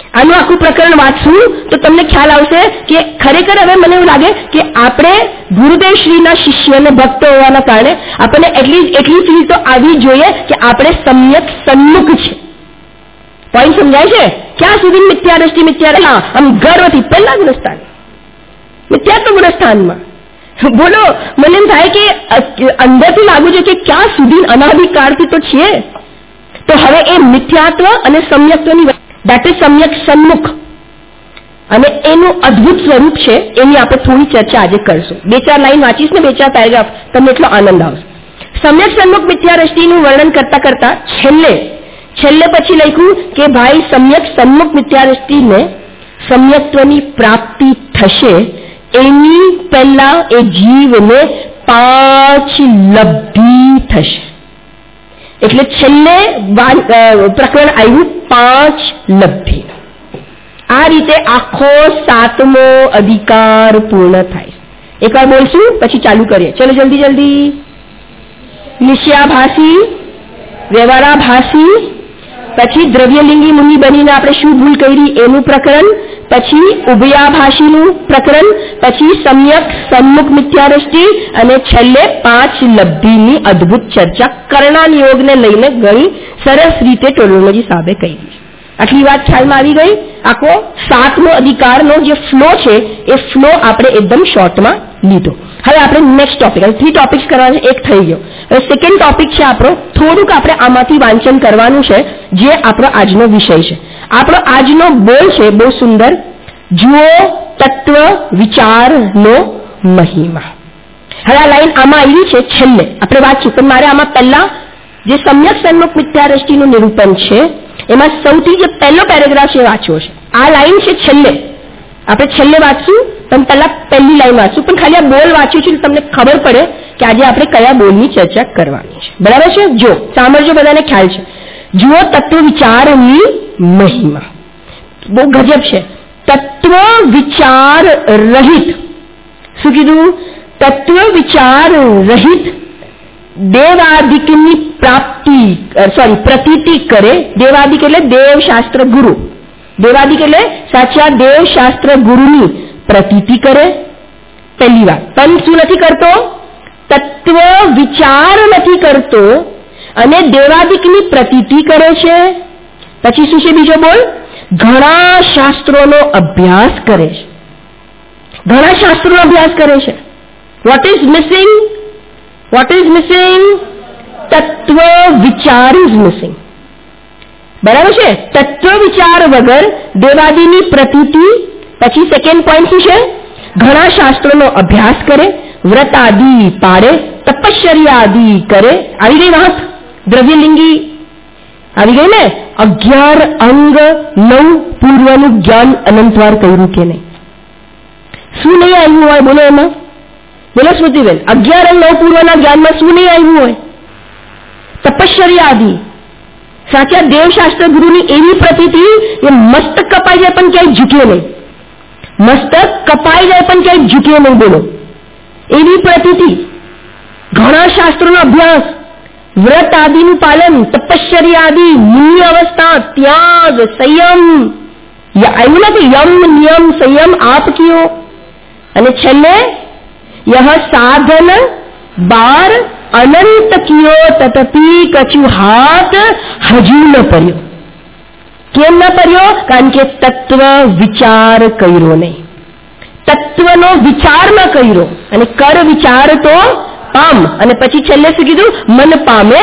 આનું આખું પ્રકરણ વાંચશું તો તમને ખ્યાલ આવશે કે ખરેખર હવે મને એવું લાગે કે આપણે ગુરુદેવ શ્રીના શિષ્ય અને ભક્તો હોવાના કારણે આપણને એટલી ફીલ તો આવી જોઈએ કે આપણે સમ્યક સન્મુખ છે. પોઈન્ટ સમજાય છે? ક્યાં સુધી મિથ્યા દ્રષ્ટિ આમ ગર્વથી પહેલા ગુણસ્થાન મિથ્યાત્વ ગુણસ્થાનમાં બોલો. મને એમ થાય કે અંદરથી લાગુ છે કે ક્યાં સુધી અનાદિકાળથી તો છીએ. તો હવે એ મિથ્યાત્વ અને સમ્યક્ત્વની દેટ ઇઝ સમ્યક સન્મુખ અને એનું અદ્ભુત સ્વરૂપ છે એની આપણે થોડી ચર્ચા આજે કરશું. 2-4 લાઈન વાંચીશ ને 2-4 પેરેગ્રાફ તમને એટલો આનંદ આવશે. સમ્યક સન્મુખ મિથ્યા દ્રષ્ટિનું વર્ણન કરતા કરતા છેલ્લે પછી લખ્યું કે ભાઈ સમ્યક સન્મુખ મિથ્યા દ્રષ્ટિને સમ્યક્ત્વની પ્રાપ્તિ થશે એની પહેલા એ જીવને 5 લબ્ધિ થશે. એટલે છેલ્લે પ્રકરણ આવ્યું 5 લબ્ધિ. આ રીતે આખો 7મો અધિકાર પૂર્ણ થાય. એકવાર બોલશું પછી ચાલુ કરીએ. ચલો જલ્દી. નિશ્ચયાભાસી, વ્યવહારાભાસી, પછી દ્રવ્યલિંગી મુનિ બનીને આપણે શું ભૂલ કરી એનું પ્રકરણ, પછી ઉભયાભાષીનું પ્રકરણ, પછી સમ્યક સન્મુખ મિથ્યાદ્રષ્ટિ અને છેલ્લે 5 લબ્ધિની અદ્ભુત ચર્ચા કર્ણાન યોગને લઈને ઘણી સરસ રીતે ટોલોજી સાહેબે કહી. આટલી વાત ખ્યાલમાં આવી ગઈ. આખો 7મો અધિકારનો જે ફ્લો છે એ ફ્લો આપણે એકદમ શોર્ટમાં લીધો. હવે આપણે નેક્સ્ટ ટોપિક, 3 ટોપિક્સ કરવાના, એક થઈ ગયો. હવે સેકન્ડ ટોપિક છે આપણો, થોડુંક આપણે આમાંથી વાંચન કરવાનું છે જે આપણો આજનો વિષય છે. આપણો આજનો બોલ છે બહુ સુંદર, જુઓ તત્વ વિચારનો મહિમા. હવે આ લાઈન આમાં આવી છે છેલ્લે આપણે વાંચ્યું, પણ મારે આમાં પહેલા જે સમ્યક સન્મુખ મિથ્યા દ્રષ્ટિનું નિરૂપણ છે એમાં સૌથી જે પહેલો પેરેગ્રાફ છે વાંચવો છે. આ લાઈન છે છેલ્લે, આપણે છેલ્લે વાંચશું, પણ પહેલા પહેલી લાઈન વાંચશું. પણ ખાલી આ બોલ વાંચ્યું છે તમને ખબર પડે કે આજે આપણે કયા બોલની ચર્ચા કરવાની છે. બરાબર છે? જો સાંભળજો, બધાને ખ્યાલ છે. જુઓ તત્વ વિચારની મહિમા. બહુ ગજબ છે. તત્વ વિચાર રહિત, શું કીધું? તત્વ વિચાર રહિત દેવાદિકની પ્રતીતિ કરે. દેવાદિક એટલે દેવશાસ્ત્ર ગુરુ. દેવાદિક એટલે સાચા દેવશાસ્ત્ર ગુરુની પ્રતીતિ કરે. પહેલી વાત. પણ શું નથી કરતો? તત્વ વિચાર નથી કરતો અને દેવાદિકની પ્રતીતિ કરે છે. પછી શું છે બીજો બોલ? ઘણા શાસ્ત્રોનો અભ્યાસ કરે છે. ઘણા શાસ્ત્રોનો અભ્યાસ કરે છે. What is missing? તત્વ વિચાર ઇઝ મિસિંગ. બરાબર છે? તત્વ વિચાર વગર દેવાદિની પ્રતીતિ. પછી સેકન્ડ પોઈન્ટ શું છે? ઘણા શાસ્ત્રોનો અભ્યાસ કરે, વ્રત આદિ પાડે, તપશ્ચર્યા આદિ કરે. આવી ગઈ વાત? દ્રવ્યલિંગી આવી ગઈ ને? 11 અંગ 9 પૂર્વનું જ્ઞાન અનંતવાર કર્યું કે નહીં? શું નહીં આવ્યું હોય બોલો એમાં? બોલો સ્મૃતિબેન, 11 અંગ 9 પૂર્વના જ્ઞાનમાં શું નહીં આવ્યું હોય? તપશ્ચર્યા આદિ, સાચા દેવશાસ્ત્ર ગુરુની એવી પ્રતીતિ એ મસ્તક કપાઈ જાય પણ ક્યાંય ઝૂકે નહીં. મસ્તક કપાઈ જાય પણ ક્યાંય ઝૂકે નહીં. બોલો એવી પ્રતીતિ. ઘણા શાસ્ત્રોનો અભ્યાસ, વ્રત આદિનું પાલન, તપશ્ચર્યા આદિ, મુનિ અવસ્થા, ત્યાગ, સંયમ. આવ્યું નથી? યમ નિયમ સંયમ આપ કયો. અને છેલ્લે યહ સાધન 12 અનંત કિયો તતપી કચુ હાથ હજુ ન પડ્યો. કેમ ન પડ્યો? કારણ કે તત્વ વિચાર કર્યો નહીં. તત્વનો વિચાર ન કર્યો. અને કર વિચાર તો પામ. અને પછી છેલ્લે શું કીધું? મન પામે.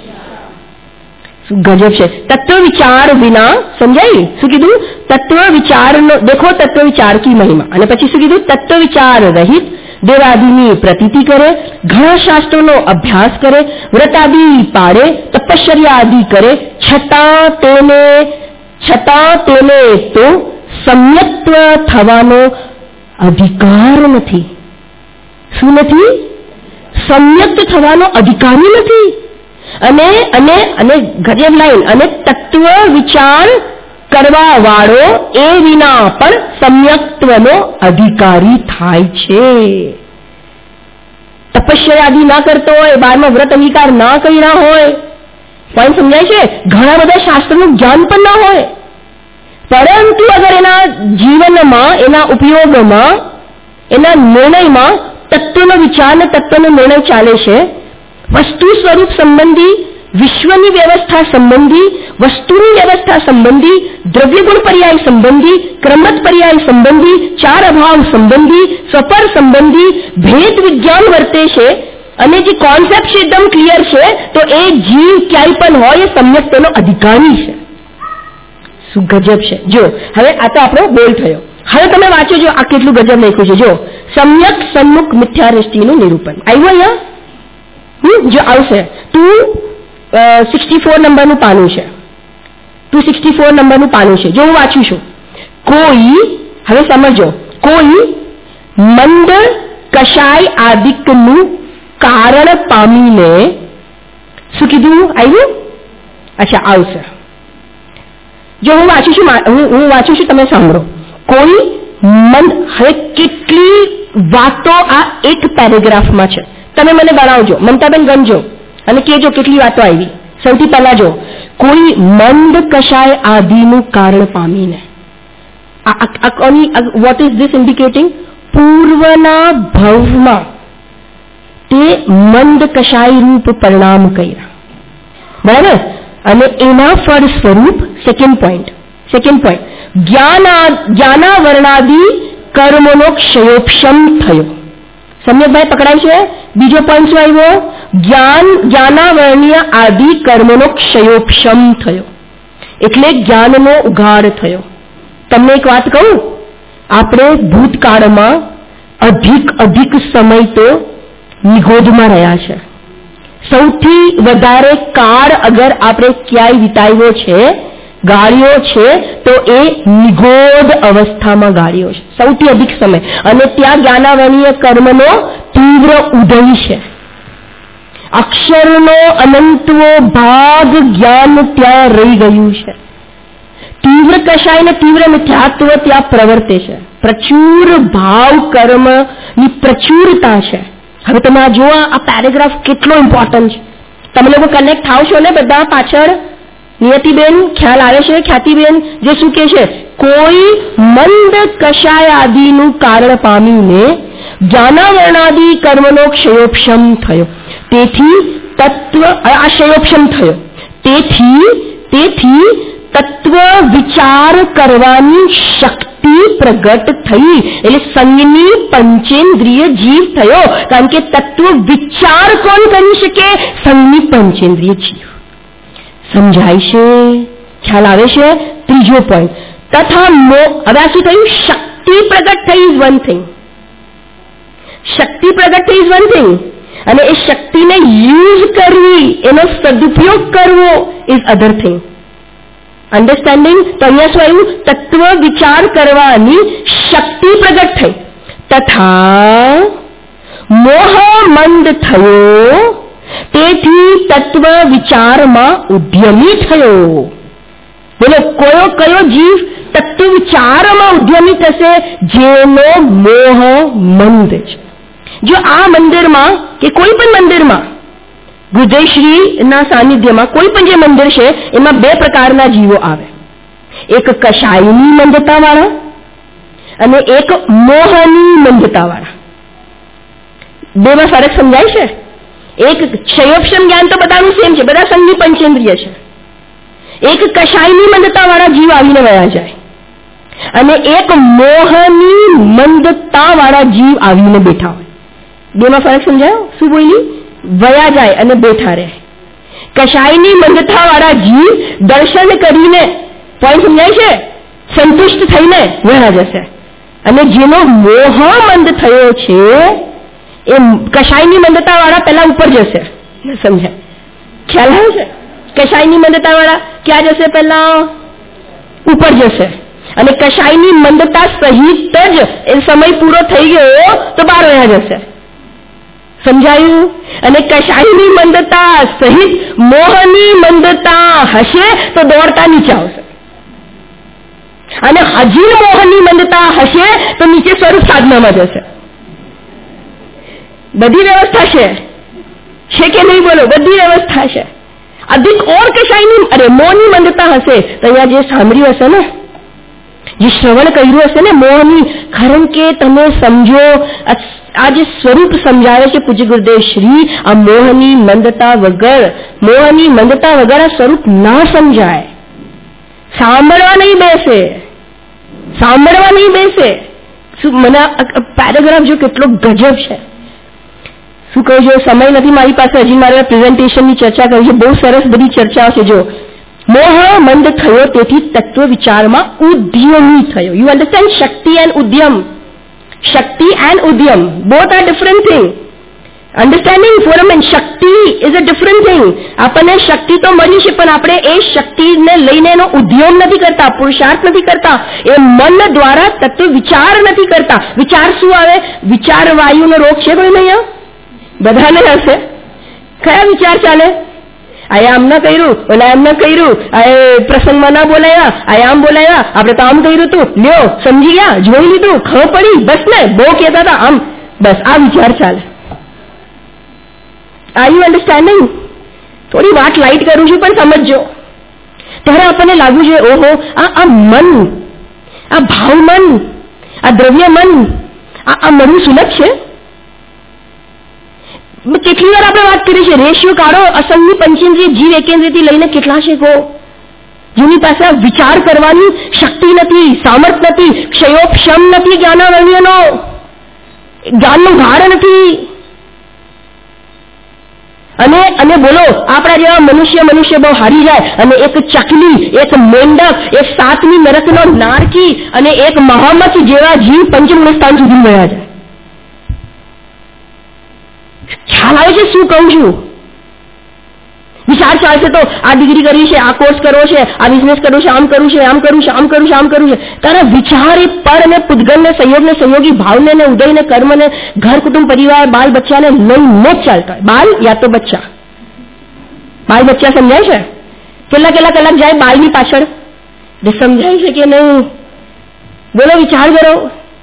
ગજબ છે. તત્વ વિચાર વિના, સમજાય શું કીધું? તત્વ વિચારનો દેખો, તત્વ વિચાર કી મહિમા. અને પછી શું કીધું? તત્વ વિચાર રહિત દેવાદિની પ્રતીતિ કરે, ઘણા શાસ્ત્રોનો અભ્યાસ કરે, વ્રત આદિ પાડે, તપશ્ચર્યા આદિ કરે, છતાં તેને તો સમ્યક્ત્વ થવાનો અધિકાર નથી. શું નથી? સમ્યક્ત થવાનો અધિકારી નથી. અને અને અને ગજબ લાઈન. અને તત્વ વિચાર કરવા વાળો એ વિના પણ સમ્યક્ત્વનો અધિકારી થાય છે. તપસ્યા આદિ ના કરતો હોય, 12માં વ્રત અંગીકાર ના કર્યા હોય, પોઈન્ટ સમજાય છે? ઘણા બધા શાસ્ત્રનું જ્ઞાન પણ ના હોય, પરંતુ અગર એના જીવનમાં, એના ઉપયોગમાં, એના નિર્ણયમાં તત્વનો વિચાર ને તત્વનો નિર્ણય ચાલે છે, વસ્તુ સ્વરૂપ સંબંધી, વિશ્વની વ્યવસ્થા સંબંધી, વસ્તુની વ્યવસ્થા સંબંધી, દ્રવ્યગુણ પર્યાય સંબંધી, ક્રમત પર્યાય સંબંધી, ચાર અભાવ સંબંધી, સ્વપર સંબંધી ભેદ વિજ્ઞાન વર્તે છે અને જે કોન્સેપ્ટ છે એકદમ ક્લિયર છે, તો એ જીવ ક્યાંય પણ હોય એ સમ્યક તેનો અધિકારી છે. શું ગજબ છે! જો હવે આ તો આપણો બોલ થયો. હવે તમે વાંચો, જો આ કેટલું ગજબ લખ્યું છે. જો સમ્યક સન્મુખ મિથ્યા દ્રષ્ટિનું નિરૂપણ આવ્યું અહીંયા. જો આવશે 264 નંબરનું પાનું છે. 264 નંબરનું પાનું છે. જો હું વાંચું છું, કોઈ, હવે સમજો, કોઈ મંદ કશાય આદિકનું કારણ પામીને, શું કીધું? આવ્યું? અચ્છા, આવશે. જો હું વાંચું છું, હું વાંચું છું, તમે સાંભળો. કોઈ મંદ, હવે કેટલી વાતો આ એક પેરેગ્રાફમાં છે. તમે મને ગણાવજો, મમતાબેન ગણજો અને કહેજો કેટલી વાતો આવી. સૌથી પહેલા જો, કોઈ મંદ કશાય આદિનું કારણ પામીને, વોટ ઇઝ ધીસ ઇન્ડિકેટિંગ? પૂર્વના ભવમાં તે મંદ કશાય રૂપ પરિણામ કર્યા, બરાબર? અને એના ફળ સ્વરૂપ સેકન્ડ પોઈન્ટ જ્ઞાનાવરણાદિ કર્મનો ક્ષયોપશમ થયો. સમ્યકભાઈ પકડાય છે? બીજો પોઈન્ટ શું આવ્યો? જ્ઞાનાવરણીય આદિ કર્મનો ક્ષયોપશમ થયો, એટલે જ્ઞાનનો ઉઘાડ થયો. તમને એક વાત કહું, આપણે ભૂતકાળમાં અધિક સમય તો નિગોદમાં રહ્યા છે. સૌથી વધારે કાળ અગર આપણે ક્યાંય વિતાવ્યો છે, ગાળ્યો છે, તો એ નિગોદ અવસ્થામાં ગાળ્યો છે, સૌથી અધિક સમય. અને ત્યાં જ્ઞાનાવરણીય કર્મનો તીવ્ર ઉદય છે. અક્ષરનો અનંતવો ભાગ જ્ઞાન ત્યાં રહી ગયું છે. તીવ્ર કશાય ને તીવ્ર મિથ્યાત્વ ત્યાં પ્રવર્તે છે. પ્રચુર ભાવ કર્મની પ્રચુરતા છે. હવે તમે આ જુઓ, આ પેરેગ્રાફ કેટલો ઇમ્પોર્ટન્ટ છે. તમે લોકો કનેક્ટ થાવ છો ને બધા પાછળ? નિયતિબેન ખ્યાલ આવે છે? ખ્યાતિબેન જે શું કે છે? કોઈ મંદ કશાય આદિનું કારણ પામીને જ્ઞાનાવરણાદિ કર્મનો ક્ષયોપશમ થયો. તેથી તત્વ, આ ક્ષયોપશમ થયો, તેથી તત્વ વિચાર કરવાની શક્તિ પ્રગટ થઈ. એટલે સંજ્ઞની પંચેન્દ્રિય જીવ થયો, કારણ કે તત્વ વિચાર કોણ કરી શકે? સંજ્ઞની પંચેન્દ્રિય જીવ. સમજાય છે? ખ્યાલ આવે છે? ત્રીજો પોઈન્ટ, તથા હવે આ શું થયું? શક્તિ પ્રગટ થઈ ઇઝ વન થિંગ. શક્તિ પ્રગટ થઈ ઇઝ વન થિંગ, અને એ શક્તિને યુઝ કરવી, એનો સદુપયોગ કરવો ઇઝ અધર થિંગ. અન્ડરસ્ટેન્ડિંગ? તો અહીંયા શું આવ્યું? તત્વ વિચાર કરવાની શક્તિ પ્રગટ થઈ. તથા મોહ મંદ થયો, તેથી તત્વ વિચારમાં ઉદ્યમી થયો. બોલો, કયો જીવ તત્વ વિચારમાં ઉદ્યમી થશે? જેનો મોહ મંદ છે. જો આ મંદિરમાં કે કોઈ પણ મંદિરમાં, ગુરુદેવશ્રીના સાનિધ્યમાં કોઈ પણ જે મંદિર છે, એમાં બે પ્રકારના જીવો આવે. એક કશાયની મંદતા વાળા અને એક મોહની મંદતા વાળા. બેમાં ફરક સમજાય છે? એક ક્ષયોપશમ જ્ઞાન તો બધાનું સેમ છે, બધા સંજ્ઞની પંચેન્દ્રિય છે. એક કશાયની મંદતા વાળા જીવ આવીને વયા જાય, અને એક મોહની મંદતા વાળા જીવ આવીને બેઠા હોય. બેમાં ફરક સમજાયો? શું બોલી? વયા જાય અને બેઠા રહે. કશાયની મંદતા વાળા જીવ દર્શન કરીને, પોઈન્ટ સમજાય છે, સંતુષ્ટ થઈને વયા જશે. અને જેનો મોહ મંદ થયો છે એ કશાયની મંદતા વાળા પહેલા ઉપર જશે. સમજાય? ખ્યાલ આવે છે? કશાયની મંદતા વાળા ક્યાં જશે? પહેલા ઉપર જશે. અને કશાયની મંદતા સહિત જ એ સમય પૂરો થઈ ગયો તો બહાર વયા જશે. સમજાયું? અને કશાયની મંદતા સહિત મોહની મંદતા હશે તો દોડતા નીચે આવશે, અને હજી મોહની મંદતા હશે તો નીચે સ્વરૂપ સાધનામાં જશે. બધી વ્યવસ્થા છે કે નહીં? બોલો, બધી વ્યવસ્થા છે. અધિક ઓર કશાયની મોહની મંદતા હશે તો અહીંયા જે સાંભળ્યું હશે ને, જે શ્રવણ કર્યું હશે ને મોહની, કારણ કે તમે સમજો આ જે સ્વરૂપ સમજાવે છે પૂજ્ય ગુરુદેવ શ્રી, આ મોહની મંદતા વગર આ સ્વરૂપ ના સમજાય. સાંભળવા નહીં બેસે. મને પેરેગ્રાફ જો કેટલો ગજબ છે. શું કહું છું, સમય નથી મારી પાસે, હજી મારે પ્રેઝન્ટેશનની ચર્ચા કરી છે. બહુ સરસ બધી ચર્ચાઓ છે. જો મોહ મંદ થયો તેથી તત્વ વિચારમાં ઉદ્યમી થયો. You understand? શક્તિ એન્ડ ઉદ્યમ both are different thing. Understanding for a man, શક્તિ ઇઝ અ ડિફરન્ટ થિંગ. આપણને શક્તિ તો મળી છે, પણ આપણે એ શક્તિને લઈને એનો ઉદ્યમ નથી કરતા, પુરુષાર્થ નથી કરતા. એ મન દ્વારા તત્વ વિચાર નથી કરતા. વિચાર શું આવે? વિચાર વાયુનો રોગ છે કોઈ નહીં? બધાને હશે. કયા વિચાર ચાલે? આમ ના કર્યું, ઓલા આમ ના કર્યું, આ પ્રસંગમાં ના બોલાયા, આમ બોલાયા, આપણે તો આમ કર્યું હતું, લ્યો સમજી ગયા, જોઈ લીધું, ખબર પડી, બસ ને બહુ કહેતા હતા આમ, બસ આ વિચાર ચાલે. Are you understanding? થોડી વાત લાઈટ કરું છું પણ સમજજો. ત્યારે આપણને લાગવું જોઈએ, ઓહો આ મન, આ ભાવ મન, આ દ્રવ્ય મન, આ મળવું સુલભ છે. કેટલી વાર આપણે વાત કરી છે, રેશિયો કાઢો, અસંગની પંચેન્દ્રિય જીવ એકેન્દ્રિયથી લઈને કેટલા છે કો જેની પાસે વિચાર કરવાની શક્તિ નથી, સામર્થ્ય નથી, ક્ષયોક્ષમ નથી, જ્ઞાનાવર્ણ્યનો જ્ઞાનનો ભાર નથી. અને બોલો આપણા જેવા મનુષ્ય બહુ હારી જાય અને એક ચકલી, એક મેંઢક, એક 7મી નરકનો નારકી અને એક મહામત જેવા જીવ પંચમ સ્થાન સુધી ગયા છે. ખ્યાલ આવે છે શું કહું છું? વિચાર ચાલશે તો આ ડિગ્રી કરવી છે, આ કોર્સ કરવો છે, આ બિઝનેસ કરવો છે, આમ કરવું છે. તારા વિચાર એ પર અને પૂતગલને સંયોગને સંયોગી ભાવને ને ઉદયને કર્મને ઘર કુટુંબ પરિવાર બાલ બચ્ચાને લઈને જ ચાલતા હોય. બાલ યા તો બચ્ચા. બાલ બચ્ચા સમજાય છે? કેટલા કલાક જાય બાલની પાછળ? સમજાય છે કે નહીં? બોલો, વિચાર કરો.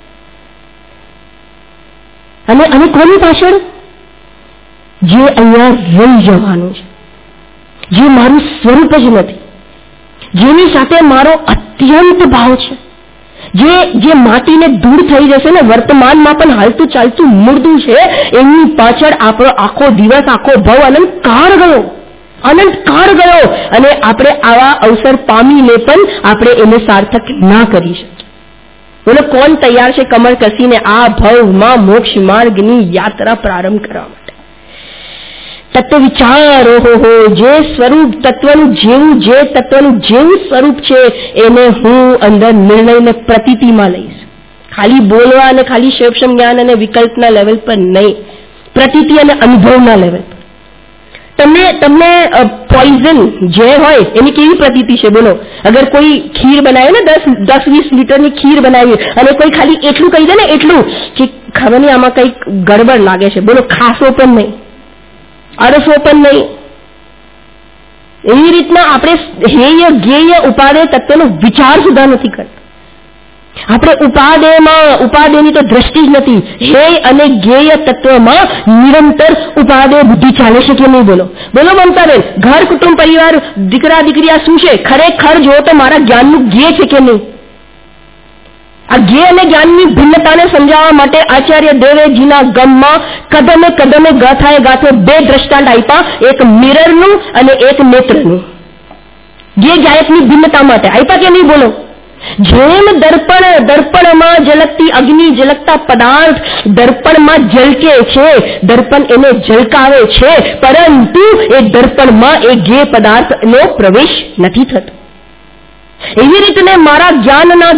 અને કોની પાછળ? જે અહીંયા રહી જવાનું છે, જે મારું સ્વરૂપ જ નથી, જેની સાથે મારો અત્યંત ભાવ છે, જે માટીને દૂર થઈ જશે ને, વર્તમાનમાં પણ હાલતું ચાલતું મુર્દું છે, એમની પાછળ આપણો આખો દિવસ, આખો ભવ અનંતકાળ ગયો. અને આપણે આવા અવસર પામીને પણ આપણે એને સાર્થક ના કરી શકીએ. બોલો, કોણ તૈયાર છે કમર કસીને આ ભવમાં મોક્ષ માર્ગની યાત્રા પ્રારંભ કરવા માટે? તત્વ વિચાર, ઓહો, જે સ્વરૂપ તત્વનું જેવું સ્વરૂપ છે એને હું અંદર નિર્ણયને પ્રતીતિમાં લઈશ. ખાલી બોલવા અને ખાલી શૈક્ષમ જ્ઞાન અને વિકલ્પના લેવલ પર નહીં, પ્રતીતિ અને અનુભવના લેવલ પર. તમને પોઈઝન જે હોય એની કેવી પ્રતીતિ છે બોલો? અગર કોઈ ખીર બનાવે ને 10-20 લીટરની ખીર બનાવી અને કોઈ ખાલી એટલું કહી દે ને, એટલું કે ખબર નહીં આમાં કંઈક ગડબડ લાગે છે, બોલો, ખાસો પણ નહીં, અરસો પણ નહીં. એવી રીતના આપણે હેય જ્ઞેય ઉપાદેય તત્વનો વિચાર સુધા નથી કરતા. આપણે ઉપાદેયની તો દ્રષ્ટિ જ નથી. હેય અને જ્ઞેય તત્વમાં નિરંતર ઉપાદેય બુદ્ધિ ચાલે છે કે નહીં? બોલો મમતાબેન, ઘર કુટુંબ પરિવાર દીકરા દીકરી આ શું છે? ખરેખર જો તો મારા જ્ઞાનનું જ્ઞેય છે કે નહીં? આ જ્ઞેય અને જ્ઞાનની ભિન્નતાને સમજાવવા માટે આચાર્ય દેવેજીના ગમમાં કદમે ગાથાએ 2 દ્રષ્ટાંત આપ્યા, એક મિરરનું અને એક નેત્રનું. જ્ઞેય જ્ઞાયકની ભિન્નતા માટે આપ્યા કે નહીં? બોલો. જેમ દર્પણમાં ઝલકતી અગ્નિ, ઝલકતા પદાર્થ દર્પણમાં ઝલકે છે, દર્પણ એને ઝલકાવે છે, પરંતુ એ દર્પણમાં એ જ્ઞેય પદાર્થનો પ્રવેશ નથી થતો. એવી રીતે મારા જ્ઞાનની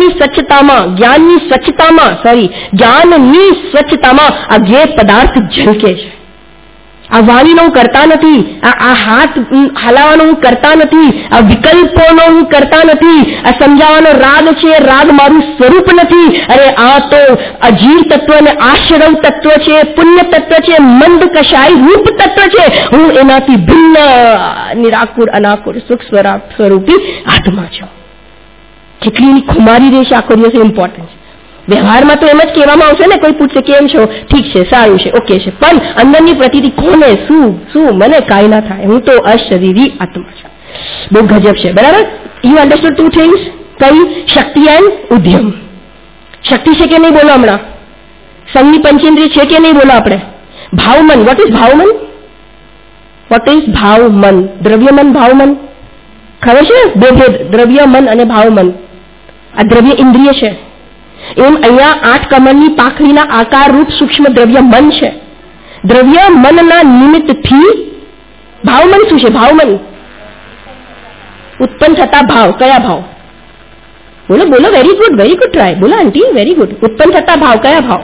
સ્વચ્છતામાં આ જ્ઞેય પદાર્થ ઝલકે છે. આ વાણીનો હું કરતા નથી, આ હાથ હલાવવાનો હું કરતા નથી, આ વિકલ્પોનો હું કરતા નથી, આ સમજાવવાનો રાગ છે, રાગ મારું સ્વરૂપ નથી. અરે આ તો અજીર તત્વ અને આશ્રવ તત્વ છે, પુણ્ય તત્વ છે, મંદ કશાય રૂપ તત્વ છે. હું એનાથી ભિન્ન નિરાકુર અનાકુર સુખ સ્વરૂપી આત્મા છું. કેટલી ખુમારી રહેશે આખો દિવસ ઇમ્પોર્ટન્ટ છે. વ્યવહારમાં તો એમ જ કહેવામાં આવશે ને, કોઈ પૂછશે કેમ છો, ઠીક છે, સારું છે, ઓકે છે, પણ અંદરની પ્રતીતિ કોને શું મને કાંઈ ના થાય, હું તો અશરીરી આત્મા છું. બહુ ગજબ છે. બરાબર? You understood 2 things? કઈ? શક્તિ એન્ડ ઉદ્યમ. શક્તિ છે કે નહીં બોલો હમણાં? સંઘની પંચેન્દ્રિય છે કે નહીં બોલો આપણે? ભાવમન. વોટ ઇઝ ભાવમન? વોટ ઇઝ ભાવમન? દ્રવ્યમન, ભાવમન ખબર છે? બે ભેદ, દ્રવ્યમન અને ભાવમન. આ દ્રવ્ય ઇન્દ્રિય છે. એમ અહીંયા 8 કમળની પાંખડીના આકાર રૂપ સૂક્ષ્મ દ્રવ્ય મન છે. દ્રવ્ય મનના નિમિત્તથી ભાવમન શું છે? ભાવમન ઉત્પન્ન થતા ભાવ. કયા ભાવ? બોલો બોલો. Very good try. બોલો આંટી, વેરી ગુડ. ઉત્પન્ન થતા ભાવ કયા ભાવ?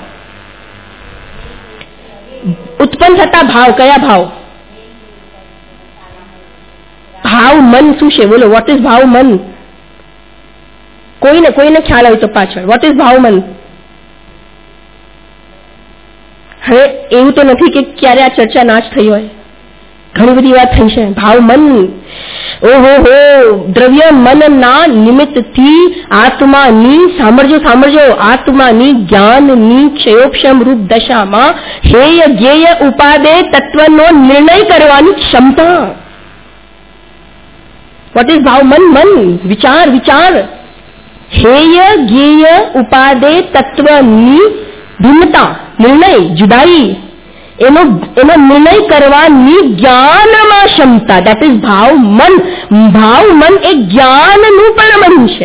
ઉત્પન્ન થતા ભાવ કયા ભાવ? ભાવ મન શું છે? બોલો. વોટ ઇઝ ભાવ મન? કોઈને ખ્યાલ હોય તો પાછળ. વોટ ઇઝ ભાવ મન? હવે એવું તો નથી કે ક્યારે આ ચર્ચા ના જ થઈ હોય, ઘણી બધી વાત થઈ છે. ભાવ મન, ઓહો હો, દ્રવ્ય મનના નિમિત્તથી આત્માની, સાંભળજો, આત્માની જ્ઞાનની ક્ષયોક્ષમ રૂપ દશામાં હેય જ્ઞેય ઉપાદેય તત્વનો નિર્ણય કરવાની ક્ષમતા. વોટ ઇઝ ભાવ મન? મન, વિચાર. હેય જ્ઞેય ઉપાદેય તત્વની ભિન્નતા, નિર્ણય, જુદાઈ, એનો નિર્ણય કરવાની જ્ઞાનમાં ક્ષમતા. દેટ ઇઝ ભાવ મન. ભાવ મન એ જ્ઞાનનું પરમણ છે.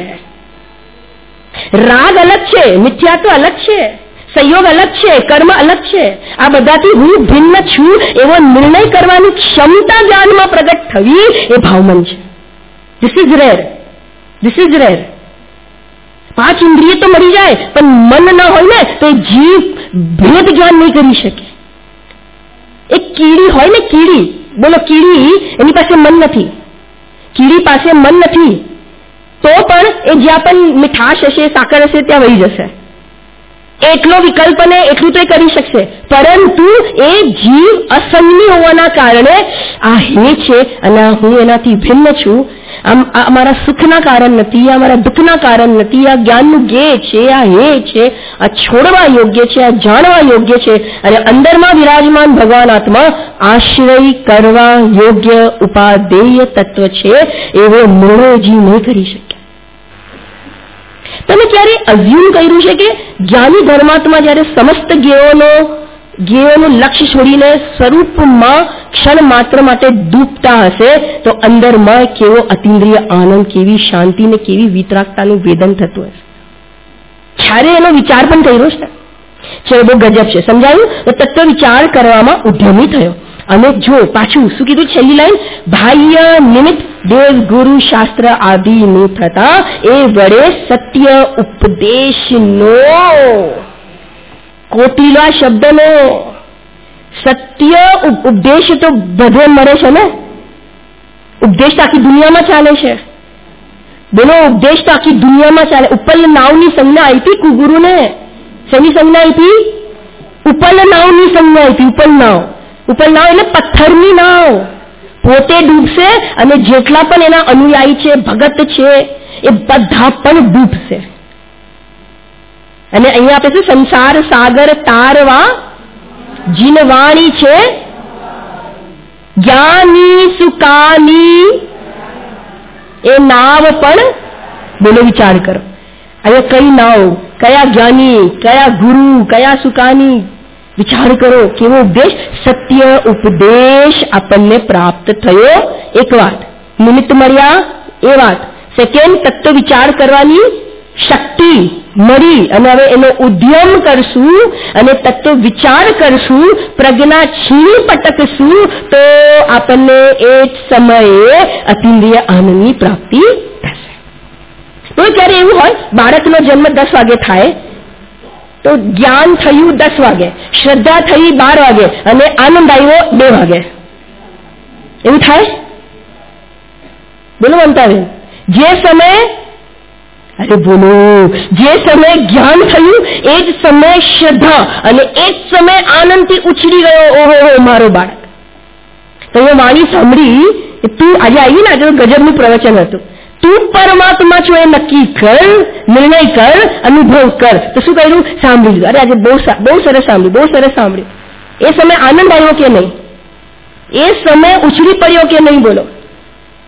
રાગ અલગ છે, મિથ્યાત્વ અલગ છે, સંયોગ અલગ છે, કર્મ અલગ છે. આ બધાથી હું ભિન્ન છું એવો નિર્ણય કરવાની ક્ષમતા જ્ઞાનમાં પ્રગટ થવી એ ભાવમન છે. This is rare. 5 ઇન્દ્રિય તો મળી જાય પણ મન ના હોય ને તો જીવ ભેદ જ્ઞાન નહીં કરી શકે. એક કીડી હોય ને, કીડી, બોલો, કીડી એની પાસે મન નથી, કીડી પાસે મન નથી તો પણ એ જ્યાં પણ મીઠાશ હશે, સાકર હશે ત્યાં વહી જશે. એટલો વિકલ્પ ને એટલું તો એ કરી શકશે, પરંતુ એ જીવ અસંગની હોવાના કારણે આ હે છે અને હું એનાથી ભિન્ન છું, આ મારા સુખના કારણ નથી, આ મારા દુઃખના કારણ નથી, આ જ્ઞાનનું ગે છે, આ હે છે, આ છોડવા યોગ્ય છે, આ જાણવા યોગ્ય છે અને અંદરમાં વિરાજમાન ભગવાન આત્મા આશ્રય કરવા યોગ્ય ઉપાદેય તત્વ છે એવો નિર્ણય જીવ નહીં કરી શકે. તમે ક્યારે અઝ્યુમ કર્યું છે કે જ્ઞાની ધર્માત્મા જ્યારે સમસ્ત જ્ઞેયોનું લક્ષ્ય છોડીને સ્વરૂપમાં ક્ષણ માત્ર માટે ડૂબતા હશે તો અંદરમાં કેવો અતિન્દ્રિય આનંદ, કેવી શાંતિ ને કેવી વિતરાગતાનું વેદન થતું હશે? ક્યારે એનો વિચાર પણ કર્યો છે? ચલો, બહુ ગજબ છે. સમજાયું? તો તત્વ વિચાર કરવામાં ઉદ્યમી થયો. અને જો પાછું શું કીધું? છેલ્લી લાઈન, બાહ્ય નિમિત્ત દેવ ગુરુ શાસ્ત્ર આદિનું થતા એ વડે સત્ય ઉપદેશનો, કોટિલા શબ્દનો સત્ય ઉપદેશ તો બધે મળે છે ને. ઉપદેશ તો આખી દુનિયામાં ચાલે છે. બોલો, ઉપદેશ તો આખી દુનિયામાં ચાલે. ઉપલ નાવની સંજ્ઞા આપી કુગુરુને. શેની સંજ્ઞા આપી? ઉપલ નાવની સંજ્ઞા આપી. ઉપલ નાવ એટલે પથ્થરની નાવ. પોતે ડૂબશે અને જેટલા પણ એના અનુયાયી છે, ભગત છે, એ બધા પણ ડૂબશે. અને અહીંયા આપણે શું? સંસાર સાગર તારવા જીનવાણી છે જ્ઞાની સુકાની એ નાવ પણ. બોલો, વિચાર કરો. અહીંયા કઈ નાવ, કયા જ્ઞાની, કયા ગુરુ, કયા સુકાની? વિચાર કરો. કેવો ઉપદેશ? સત્ય ઉપદેશ આપણને પ્રાપ્ત થયો. એક વાત, નિમિત્ત મળ્યા એ વાત. સેકન્ડ, તત્વ વિચાર કરવાની શક્તિ મળી અને હવે એનો ઉદ્યમ કરશું અને તત્વ વિચાર કરશું, પ્રજ્ઞા છીણી પટકશું તો આપણને એ જ સમયે અતિન્દ્રિય આનંદની પ્રાપ્તિ થશે. તો ત્યારે એવું હોય, બાળકનો જન્મ 10 વાગે થાય તો જ્ઞાન થયું 10 વાગે, શ્રદ્ધા થઈ 12 વાગે અને આનંદ આવ્યો 2 વાગે. એવું થાય? બોલો મમતાબેન, જે સમયે જ્ઞાન થયું એ જ સમયે શ્રદ્ધા અને એ જ સમયે આનંદથી ઉછળી ગયો, ઓહો મારો બાળક. તો એ વાણી સાંભળી, તું આજે આવી ને, આજે ગજબનું પ્રવચન હતું. તું પરમાત્મા છો એ નક્કી કર, નિર્ણય કર, અનુભવ કર. તો શું કર્યું? સાંભળી લીધું. અરે આજે બહુ સરસ સાંભળ્યું. એ સમય આનંદ આવ્યો કે નહીં? એ સમય ઉછળી પડ્યો કે નહીં? બોલો.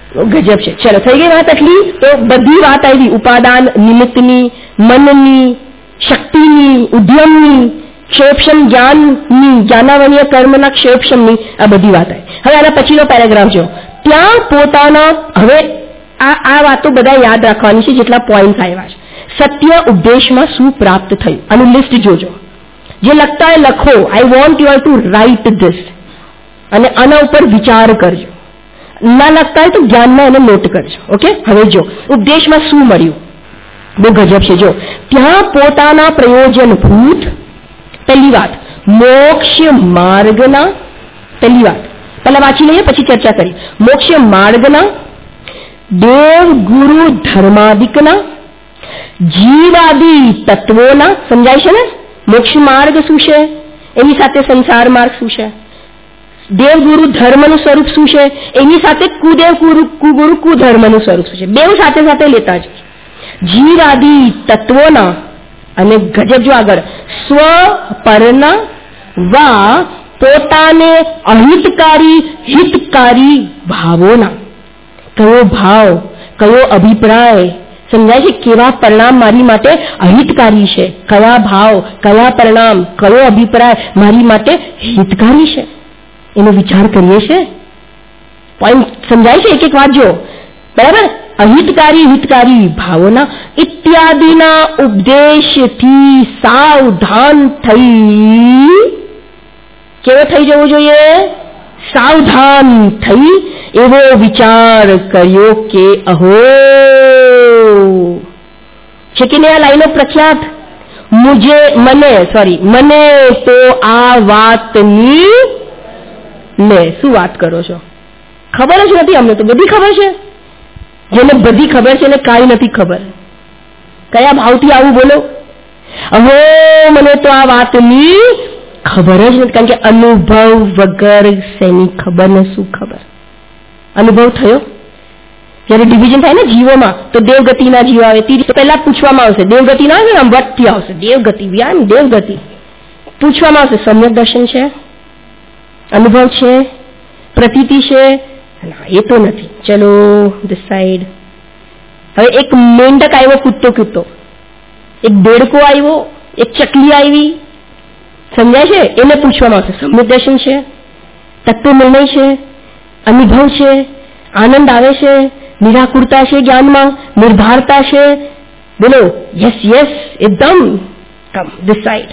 ગજબ છે. ચલો થઈ ગઈ વાત આટલી. તો બધી વાત આવી, ઉપાદાન નિમિત્તની, મનની, શક્તિની, ઉદ્યમની, ક્ષેપક્ષમ જ્ઞાનની, જ્ઞાનાવનીય કર્મના ક્ષેપક્ષમની, આ બધી વાત આવી. હવે આના પછીનો પેરેગ્રાફ જો. ત્યાં પોતાના, હવે આ વાતો બધા યાદ રાખવાની છે જેટલા પોઈન્ટ આવ્યા છે. સત્ય ઉપદેશમાં શું પ્રાપ્ત થયું આનું લિસ્ટ જોજો. જે લખતા એ લખો. I want you to write this અને આના ઉપર વિચાર કરજો. ના લખતા હોય તો જ્ઞાનમાં એને નોટ કરજો. ઓકે. હવે જો ઉપદેશમાં શું મળ્યું, બહુ ગજબ છે. જો ત્યાં પોતાના પ્રયોજનભૂત, પહેલી વાત મોક્ષ માર્ગના, પહેલી વાત પહેલા વાંચી લઈએ પછી ચર્ચા કરી. મોક્ષ માર્ગના, દેવ ગુરુ ધર્માદિકના, જીવાદી તત્વોના, સમજાય છે ને? મોક્ષ માર્ગ શું છે, એની સાથે સંસાર માર્ગ શું છે, દેવગુરુ ધર્મનું સ્વરૂપ શું છે, એની સાથે કુદેવ કુગુરુ કુધર્મનું સ્વરૂપ શું છે, બેઉ સાથે સાથે લેતા જ. જીવાદી તત્વોના અને ગજબ જો આગળ સ્વપરના વા પોતાને અહિતકારી હિતકારી ભાવોના. કયો ભાવ, કયો અભિપ્રાય, સમજાય છે? કેવા પરિણામ મારી માટે અહિતકારી છે, કયા ભાવ, કયા પરિણામ, કયો અભિપ્રાય મારી માટે હિતકારી છે, એનો વિચાર કરીએ છીએ. પોઈન્ટ સમજાય છે? એક એક વાત જો, બરાબર? અહિતકારી હિતકારી ભાવોના ઇત્યાદિના ઉપદેશથી સાવધાન થઈ, કેવો થઈ જવું જોઈએ? સાવધાન થઈ એવો વિચાર કર્યો કે અહો, છે કે નહીં આ લાઈનો પ્રખ્યાત? મને તો આ વાતની લે, શું વાત કરો છો? ખબર જ નથી અમને તો, બધી ખબર છે. જેને બધી ખબર છે એને કાંઈ નથી ખબર. કયા ભાવથી આવું બોલો? અહો, મને તો આ વાતની ખબર જ નથી. કારણ કે અનુભવ વગર શેની ખબર ને શું ખબર? અનુભવ થયો જયારે ડિવિઝન થાય ને જીવોમાં, તો દેવગતિના જીવ આવે તો પહેલા પૂછવામાં આવશે, દેવગતિ ના આવે ને વટથી આવશે, દેવગતિ વ્યાન દેવગતિ પૂછવામાં આવશે. સમ્યક દર્શન છે, અનુભવ છે, પ્રતીતિ છે? એ તો નથી. ચલો ધીસ સાઈડ. હવે એક મેંઢક આવ્યો કૂદતો, એક દેડકો આવ્યો, એક ચકલી આવી, સમજાય છે? એને પૂછવામાં આવશે સમ્યક દર્શન છે, તત્વ નિર્ણય છે, અનુભવ છે, આનંદ આવે છે, નિરાકુરતા છે, જ્ઞાનમાં નિર્ધારતા છે. બોલો યસ યસ, એકદમ કમ ધીસ સાઈડ.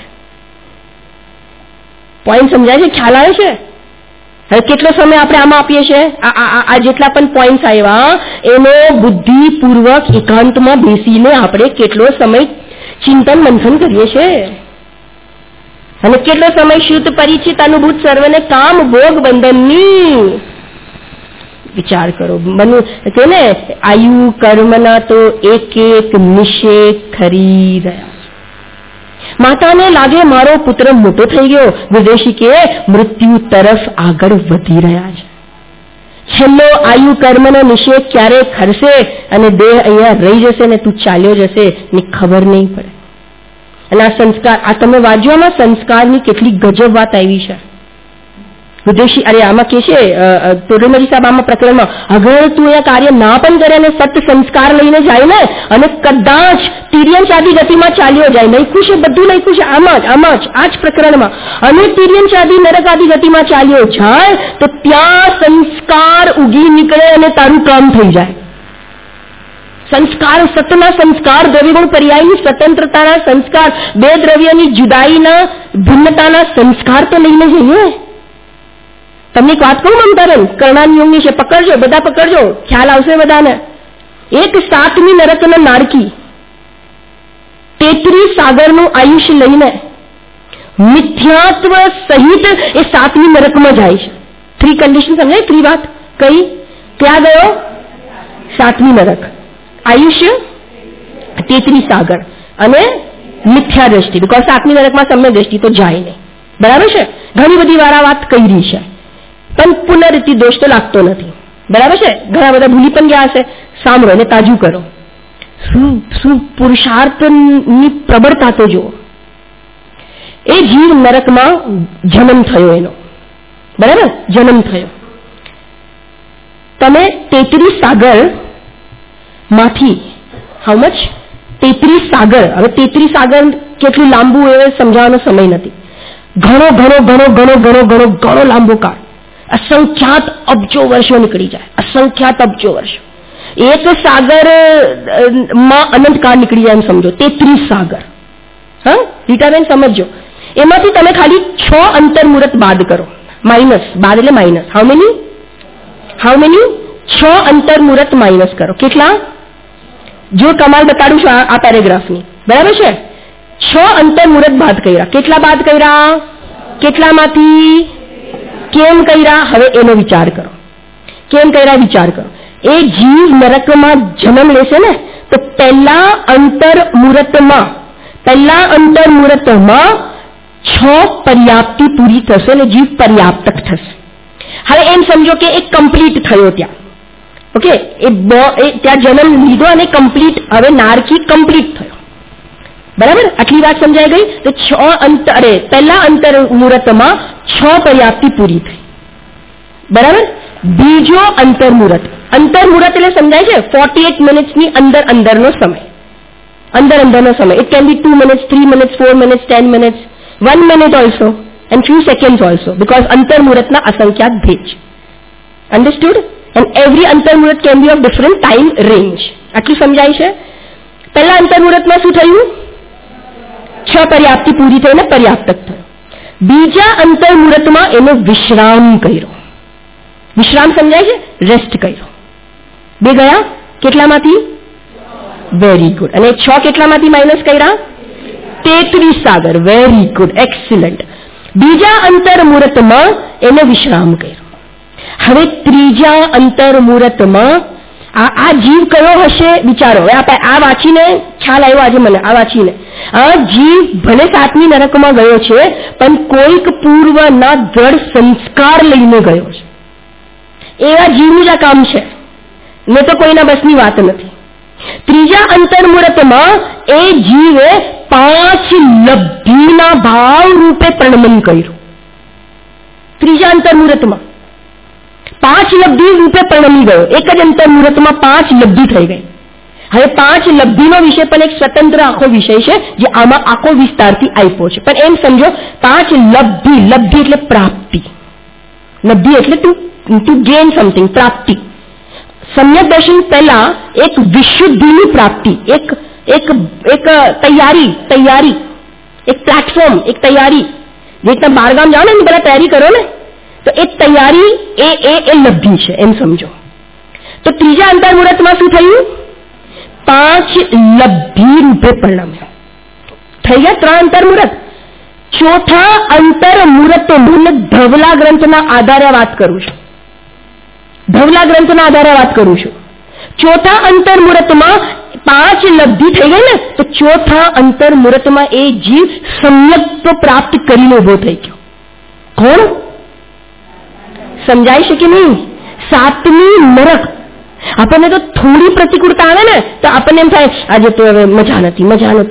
પોઈન્ટ સમજાય છે? ખ્યાલ આવે છે? હવે કેટલો સમય આપણે આમાં આપીએ છીએ? આ જેટલા પણ પોઈન્ટ આવ્યા એનો બુદ્ધિપૂર્વક એકાંતમાં બેસીને આપણે કેટલો સમય ચિંતન મંથન કરીએ છીએ, અને કેટલો સમય શુદ્ધ પરિચિત અનુભૂત સર્વને કામ ભોગ બંધનની વિચાર કરો. બનવું કે ને આયુ કર્મના તો એક એક નિષેધ ખરી રહ્યા. માતાને લાગે મારો પુત્ર મોટો થઈ ગયો, વિદેશી કે મૃત્યુ તરફ આગળ વધી રહ્યા છે. છેલ્લો આયુ કર્મનો નિષેધ ક્યારે ખરશે અને દેહ અહીંયા રહી જશે ને તું ચાલ્યો જશે ને ખબર નહીં પડે. અને આ સંસ્કાર, આ તમે વાંચવામાં સંસ્કારની કેટલી ગજબ વાત આવી છે. વિદેશી અરે આમાં કે છે તોરેમરી સાહેબ આમાં પ્રકરણમાં, અગર તું એ કાર્ય ના પણ કરે અને સત સંસ્કાર લઈને જાય ને અને કદાચ તિર્યન ચાદી ગતિમાં ચાલ્યો જાય, લખ્યું છે, બધું લખ્યું છે આમાં જ આ જ પ્રકરણમાં, અને તિર્યન ચાદી નરક આદિ ગતિમાં ચાલ્યો જાય તો ત્યાં સંસ્કાર ઉગી નીકળે અને તારું કામ થઈ જાય. સંસ્કાર, સતના સંસ્કાર, દ્રવ્યગુણ પર્યાયની સ્વતંત્રતાના સંસ્કાર, બે દ્રવ્યની જુદાઈના ભિન્નતાના સંસ્કાર તો લઈને જઈએ. તમને એક વાત કહું મમતાબેન, કર્ણાની યોગની છે, પકડજો, બધા પકડજો, ખ્યાલ આવશે બધાને. એક 7મી નરકના નારકી 33 સાગરનું આયુષ્ય લઈને મિથ્યાત્વ સહિત એ 7મી નરકમાં જાય છે. 3 કન્ડિશન સમજાય? 3 વાત કઈ? ક્યાં ગયો? 7મી નરક, આયુષ્ય 33 સાગર અને મિથ્યા દ્રષ્ટિ. બિકોઝ 7મી નરકમાં સમ્યક દ્રષ્ટિ તો જાય નહીં. બરાબર છે? ઘણી બધી વાર આ વાત કહી રહી છે, પણ પુનરીતિ દોષ તો લાગતો નથી. બરાબર છે? ઘણા બધા ભૂલી પણ ગયા હશે. સાંભળો અને તાજું કરો. શું પુરુષાર્થની પ્રબળતા તો જુઓ. એ જીવ નરકમાં જન્મ થયો એનો, બરાબર? જન્મ થયો તમે 33 સાગર માંથી હાઉ મચ 33 સાગર, હવે 33 સાગર કેટલું લાંબુ એ સમજાવવાનો સમય નથી. ઘણો ઘણો ઘણો ઘણો ઘણો ઘણો ઘણો લાંબો કાળ, અસંખ્યાત અબજો વર્ષો નીકળી જાય, અસંખ્યાત અબજો વર્ષો. એક સાગર માં અનંતકાળ નીકળી જાય એમ સમજો. 33 સાગર. હા રીટાબેન સમજો. એમાંથી તમે ખાલી 6 અંતર મુહૂર્ત બાદ કરો. માઇનસ, બાદ એટલે માઇનસ. હાઉ મેની 6 અંતર મુહૂર્ત માઇનસ કરો. કેટલા? જો કમાલ બતાડું છું આ પેરેગ્રાફની, બરાબર છે? 6 અંતર મુહૂર્ત બાદ કર્યા. કેટલા બાદ કર્યા? કેટલામાંથી? કેમ કર્યા? હવે એનો વિચાર કરો. કેમ કર્યા વિચાર કરો. એ જીવ નરકમાં જન્મ લેશે ને તો પહેલા અંતર મુહૂર્તમાં 6 પર્યાપ્તિ પૂરી થશે અને જીવ પર્યાપ્તક થશે. હવે એમ સમજો કે એ કમ્પ્લીટ થયો ત્યાં. ઓકે, એ ત્યાં જન્મ લીધો અને કમ્પ્લીટ, હવે નારકી કમ્પ્લીટ થયો. બરાબર, આટલી વાત સમજાઈ ગઈ. તો 6 પહેલા અંતર મુહૂર્તમાં 6 પર્યાપ્તિ પૂરી થઈ. બરાબર. બીજો અંતર મુહૂર્ત એટલે સમજાય છે 48 મિનિટ્સની અંદરનો સમય. અંદરનો સમય. It can be 2 minutes, 3 minutes, 4 minutes, 10 minutes, 1 minute also and few seconds also, because અંતર મુહૂર્તના અસંખ્યાત ભેદ. Understood? And every અંતર મુહૂર્ત can be of different time range. આટલું સમજાય છે. પહેલા અંતર મુહૂર્તમાં શું થયું? 6 પર્યાપ્તિ પૂરી થઈને પર્યાપ્તક થયો. બીજા અંતર મુહૂર્તમાં એનો વિશ્રામ કર્યો. વિશ્રામ સમજાય છે? રેસ્ટ કર્યો. 2 ગયા. કેટલામાંથી? Very good. અને 6 કેટલામાંથી માઇનસ કર્યા? 33 સાગર. Very good, excellent. બીજા અંતર મુહૂર્તમાં એને વિશ્રામ કર્યો. હવે ત્રીજા અંતર મુહૂર્તમાં આ જીવ કયો હશે વિચારો. હવે આપણે આ વાંચીને ખ્યાલ આવ્યો આજે મને. આ વાંચીને આ જીવ ભલે 7મી નરકમાં ગયો છે પણ કોઈક પૂર્વના દ્રઢ સંસ્કાર લઈને ગયો છે. એવા જીવનું જ આ કામ છે ને, તો કોઈના બસની વાત નથી. ત્રીજા અંતર મુહૂર્તમાં એ જીવે 5 લબ્ધિના ભાવ રૂપે પ્રણમન કર્યું. ત્રીજા અંતર મુહૂર્તમાં 5 લબ્ધિ રૂપે પ્રણમી ગયો. એક જ અંતર મુહૂર્તમાં 5 લબ્ધિ થઈ ગઈ. હવે 5 લબ્ધિનો વિષય પણ એક સ્વતંત્ર આખો વિષય છે જે આમાં આખો વિસ્તારથી આપ્યો છે. પણ એમ સમજો 5 લબ્ધિ એટલે પ્રાપ્તિ. લબ્ધિ એટલે ટુ ગેઇન સમથિંગ, પ્રાપ્તિ. સમ્યક દર્શન પહેલા એક વિશુદ્ધિની પ્રાપ્તિ, એક તૈયારી, એક પ્લેટફોર્મ, એક તૈયારી. જે તમે બહારગામ જાઓ ને એની પહેલા તૈયારી કરો ને, તો એક તૈયારી એ લબ્ધિ છે એમ સમજો. તો ત્રીજા અંતર મુહૂર્તમાં શું થયું? 5 લબ્ધિ રૂપે પરિણમ્યા. થઈ ગયા 3 અંતર મુહૂર્ત. ચોથા અંતર મુહૂર્ત ધવલા ગ્રંથના આધારે વાત કરું છું. ચોથા અંતર મુહૂર્તમાં 5 લબ્ધિ થઈ ગઈ ને, તો ચોથા અંતર મુહૂર્તમાં એ જીવ સમ્યક્ત્વ પ્રાપ્ત કરીને ઉભો થઈ ગયો. કોણ? સમજાય છે કે નહીં? 7મી નરક. આપણને તો થોડી પ્રતિકૂળતા આવે ને તો આપણને એમ થાય આજે તો હવે મજા નથી.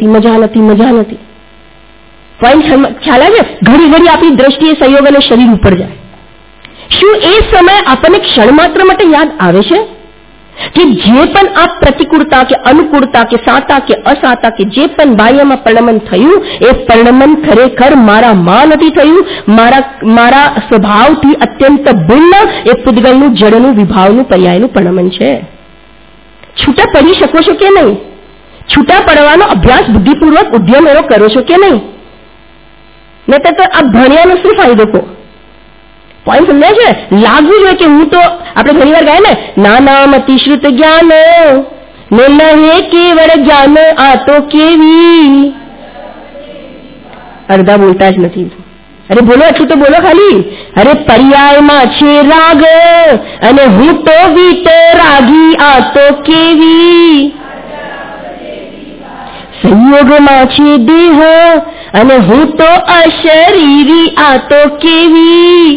પોઈન્ટ ખ્યાલ આવે? ઘડી આપણી દ્રષ્ટિએ સંયોગ અને શરીર ઉપર જાય. શું એ સમય આપણને ક્ષણ માત્ર માટે યાદ આવે છે કે જે પણ આ પ્રતિકૂળતા કે અનુકૂળતા કે સાતા કે અસાતા કે જે પણ બાહ્યમાં પરિણમન થયું એ પરિણમન ખરેખર મારા માં નથી થયું, મારા સ્વભાવથી અત્યંત ભિન્ન એ પૂતગલનું જડનું વિભાવનું પર્યાયનું પરિણમન છે. છૂટા પડી શકો છો કે નહીં? છૂટા પડવાનો અભ્યાસ બુદ્ધિપૂર્વક ઉદ્યમ એવો કરો છો કે નહીં? નહીં તો આ ભણ્યાનો શું ફાયદો કહો? પોઈન્ટ સમજાય છે? લાગવું જોઈએ કે હું તો આપણે ઘણી વાર ગાય ને, નાનામતી શ્રુત જ્ઞાન ને નહે કેવળ જ્ઞાન, આ તો કેવી. અડધા બોલતા જ નથી. અરે બોલો, એટલું તો બોલો ખાલી. અરે પર્યાયમાં છે રાગ અને હું તો વિતરાગી, આ તો કેવી. સંયોગમાં છે દેહ અને હું તો અશરીરી, આ તો કેવી.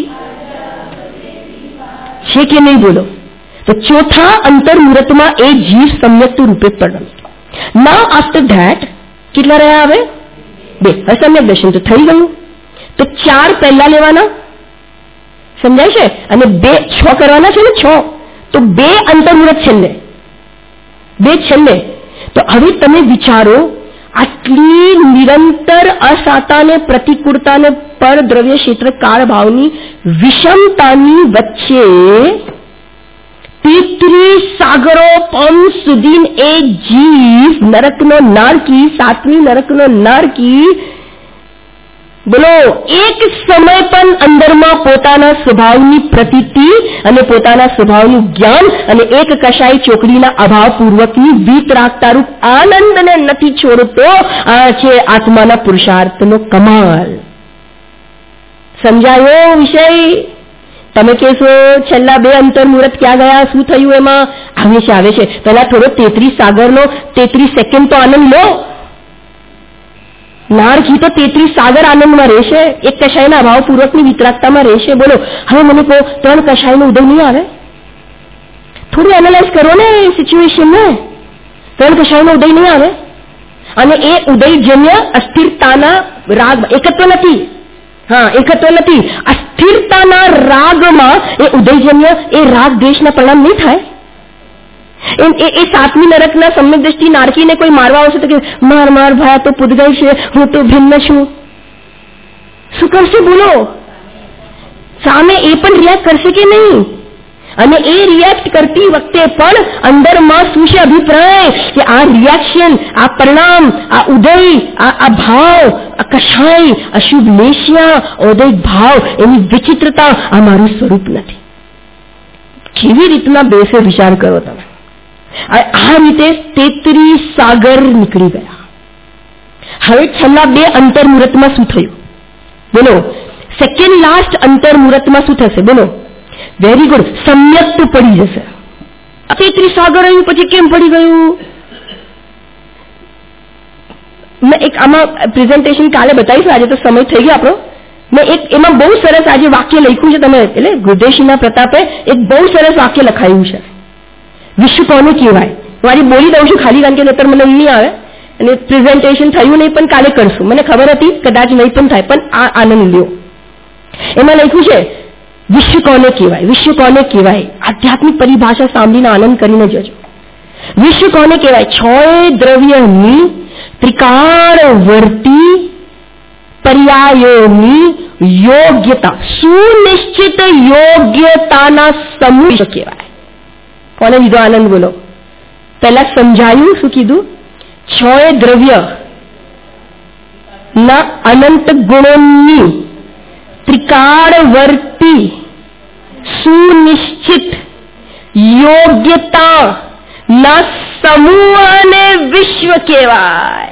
છે કે નહીં બોલો? તો ચોથા અંતર મુહૂર્તમાં એ જીવ સમ્યક રૂપે પરિણમે. નાઉ આફ્ટર ધેટ કેટલા રહ્યા? હવે 2. હવે સમ્યક દર્શન તો થઈ ગયું. તો 4 પહેલા લેવાના, સમજાય છે? અને 2 6 કરવાના છે ને, 6. તો બે અંતર્મુહૂર્ત છેલ્લે, બે છેલ્લે. તો હવે તમે વિચારો, આટલી નિરંતર અસાતાને પ્રતિકૂળતાને પર દ્રવ્ય ક્ષેત્ર કાળ ભાવની વિષમતાની વચ્ચે 33 સાગરો પંપ સુધી એક જીવ નરકનો નારકી, 7મી નરકનો નારકી, બોલો, એક સમય પણ અંદરમાં પોતાના સ્વભાવની પ્રતીતિ અને પોતાના સ્વભાવનું જ્ઞાન અને એક કશાય ચોકડીના અભાવપૂર્વકની વીતરાગતારૂપ આનંદને નથી છોડતો. આ છે આત્માના પુરુષાર્થનો કમાલ. સમજાયો વિષય? તમે કહેશો છેલ્લા 2 અંતર્મુહૂર્ત ક્યાં ગયા, શું થયું એમાં? આવે છે. પહેલા થોડો 33 સાગરનો 33 સેકન્ડ તો આનંદ લો. નારકી તો 33 સાગર આનંદમાં રહેશે, એક કશાયના અભાવપૂર્વકની વિતરાગતામાં રહેશે. બોલો, હવે મને કહો, 3 કશાયનો ઉદય નહીં આવે? થોડું એનાલાઇઝ કરો ને સિચ્યુએશનને. 3 કશાયનો ઉદય નહીં આવે? અને એ ઉદયજન્ય અસ્થિરતાના રાગ, એકત્વ નથી, એકત્વ નથી, અસ્થિરતાના રાગમાં એ ઉદયજન્ય એ રાગ દ્વેષના પરિણામ નહીં થાય? એ 7મી નરકના સમ્યક દ્રષ્ટિ નારકીને કોઈ મારવા આવશે તો કે માર ભાઈ તો પૂતગલ છે, હું તો ભિન્ન છું. શું કરશે બોલો? સામે એ પણ રિએક્ટ કરશે કે નહીં? અને એ રિએક્ટ કરતી વખતે પણ અંદરમાં શું છે અભિપ્રાય કે આ રિએક્શન, આ પરિણામ, આ ઉદય, આ ભાવ, આ કશાય, અશુભ લેશિયા, ઔદૈક ભાવ, એની વિચિત્રતા આ મારું સ્વરૂપ નથી. કેવી રીતના બેસે વિચાર કરો તમે. આ રીતે 33 સાગર નીકળી ગયા. હવે છેલ્લા 2 અંતર્મુહૂર્તમાં શું થયું બોલો? સેકન્ડ લાસ્ટ અંતર્મુહૂર્તમાં શું થશે બોલો? વેરી ગુડ, સમ્યક તો પડી જશે. 33 સાગર આવ્યું પછી કેમ પડી ગયું? મેં એક આમાં પ્રેઝન્ટેશન કાલે બતાવીશું, આજે તો સમય થઈ ગયો આપણો. મેં એક એમાં બહુ સરસ આજે વાક્ય લખ્યું છે. તમે એટલે ગુરુદેવજીના પ્રતાપે એક બહુ સરસ વાક્ય લખાયું છે. વિશ્વ કોને કહેવાય? હું આજે બોલી દઉં છું ખાલી, કારણ કે નતર મને નહીં આવે અને પ્રેઝન્ટેશન થયું નહીં, પણ કાલે કરશું. મને ખબર હતી કદાચ નહીં પણ થાય, પણ આ આનંદ લ્યો. એમાં લખ્યું છે વિશ્વ કોને કહેવાય? વિશ્વ કોને કહેવાય? આધ્યાત્મિક પરિભાષા સાંભળીને આનંદ કરીને જજો. વિશ્વ કોને કહેવાય? 6 દ્રવ્યની ત્રિકાળવર્તી પર્યાયોની યોગ્યતા, સુનિશ્ચિત યોગ્યતાના સમૂહ કહેવાય. કોને લીધો આનંદ બોલો? પહેલા સમજાયું, શું કીધું? 6 દ્રવ્ય ના અનંત ગુણોની ત્રિકાળવર્તી સુનિશ્ચિત યોગ્યતા ના સમૂહને વિશ્વ કહેવાય.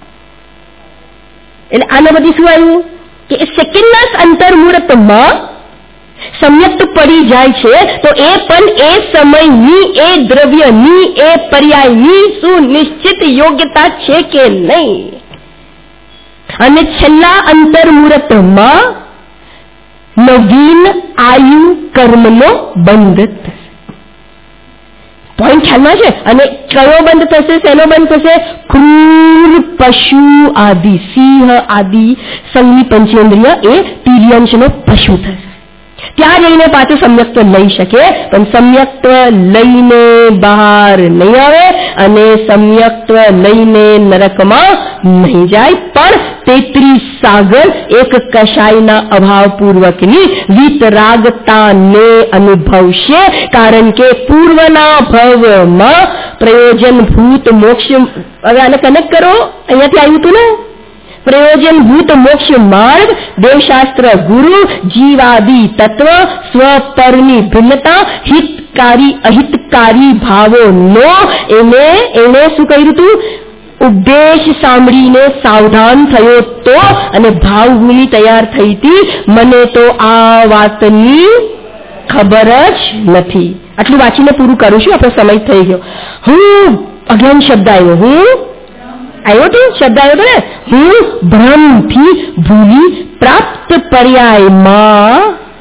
એટલે આના બધી શું આવ્યું કે સેકન્ડના અંતર્મુહૂર્તમાં સમ્યક પડી જાય છે, તો એ પણ એ સમયની, એ દ્રવ્યની, એ પર્યાયની સુનિશ્ચિત યોગ્યતા છે કે નહીં. અને છેલ્લા અંતર્મુહૂર્તમાં નવીન આયુ કર્મનો બંધ થશે. પોઈન્ટ ખ્યાલમાં છે? અને કયો બંધ થશે? શેનો બંધ થશે? ક્રૂર પશુ આદિ, સિંહ આદિ સંગની પંચેન્દ્રિય એ તિર્યંશનો પશુ થશે. ત્યાં જઈને પાછું સમ્યક્ત્વ લઈ શકે, પણ સમ્યક્ત્વ લઈને બહાર નહીં આવે અને સમ્યક્ત્વ લઈને નરકમાં નહીં જાય, પણ 33 સાગર એક કશાયના અભાવપૂર્વકની વિતરાગતાને અનુભવશે. કારણ કે પૂર્વના ભવમાં પ્રયોજનભૂત મોક્ષ, હવે આને કનેક્ટ કરો, અહીંયાથી આવ્યું હતું ને, પ્રયોજનભૂત મોક્ષ માર્ગ, દેવશાસ્ત્ર ગુરુ, જીવાદિ તત્વ, સ્વપરની ભિન્નતા, હિતકારી અહિતકારી ભાવોનો એને શું કહ્યું હતું? ઉપદેશ સાંભળીને સાવધાન થયો તો, અને ભાવભૂમિ તૈયાર થઈ હતી, મને તો આ વાતની ખબર જ નથી. આટલું વાંચીને પૂરું કરું છું, આપણો સમય થઈ ગયો. હું અજ્ઞાન શબ્દ આવ્યો, હું આવ્યો તો શબ્દ આવ્યો તો ને, હું ભ્રમથી ભૂલી પ્રાપ્ત પર્યાયમાં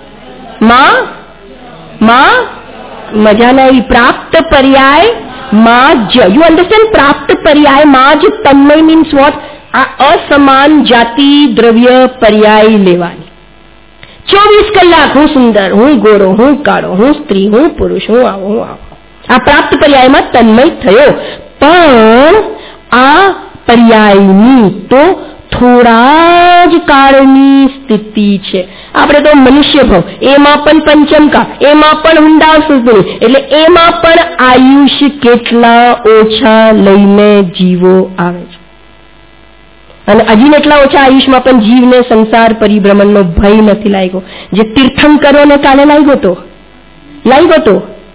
મજા નહીં, પ્રાપ્ત પર્યાય માં જ, યુ અન્ડરસ્ટેન્ડ? પ્રાપ્ત પર્યાય માં જ તન્મય મીન્સ વોટ? આ અસમાન જાતિ દ્રવ્ય પર્યાય લેવાની. 24 કલાક હું સુંદર, હું ગોરો, હું કાળો, હું સ્ત્રી, હું પુરુષ, હું આવો, હું આવો. આ પ્રાપ્ત પર્યાયમાં તન્મય થયો. પણ આ પર્યાયની તો થોડા જ કાળની સ્થિતિ છે. આપણે તો મનુષ્ય ભાવ, એમાં પણ પંચમકા, એમાં પણ ઊંડા સુધરી, એટલે એમાં પણ આયુષ્ય કેટલા ઓછા લઈને જીવો આવે છે. અને હજી એટલા ઓછા આયુષ્યમાં પણ જીવને સંસાર પરિભ્રમણનો ભય નથી લાગ્યો. જે તીર્થંકરોને કાલે લાગ્યો તો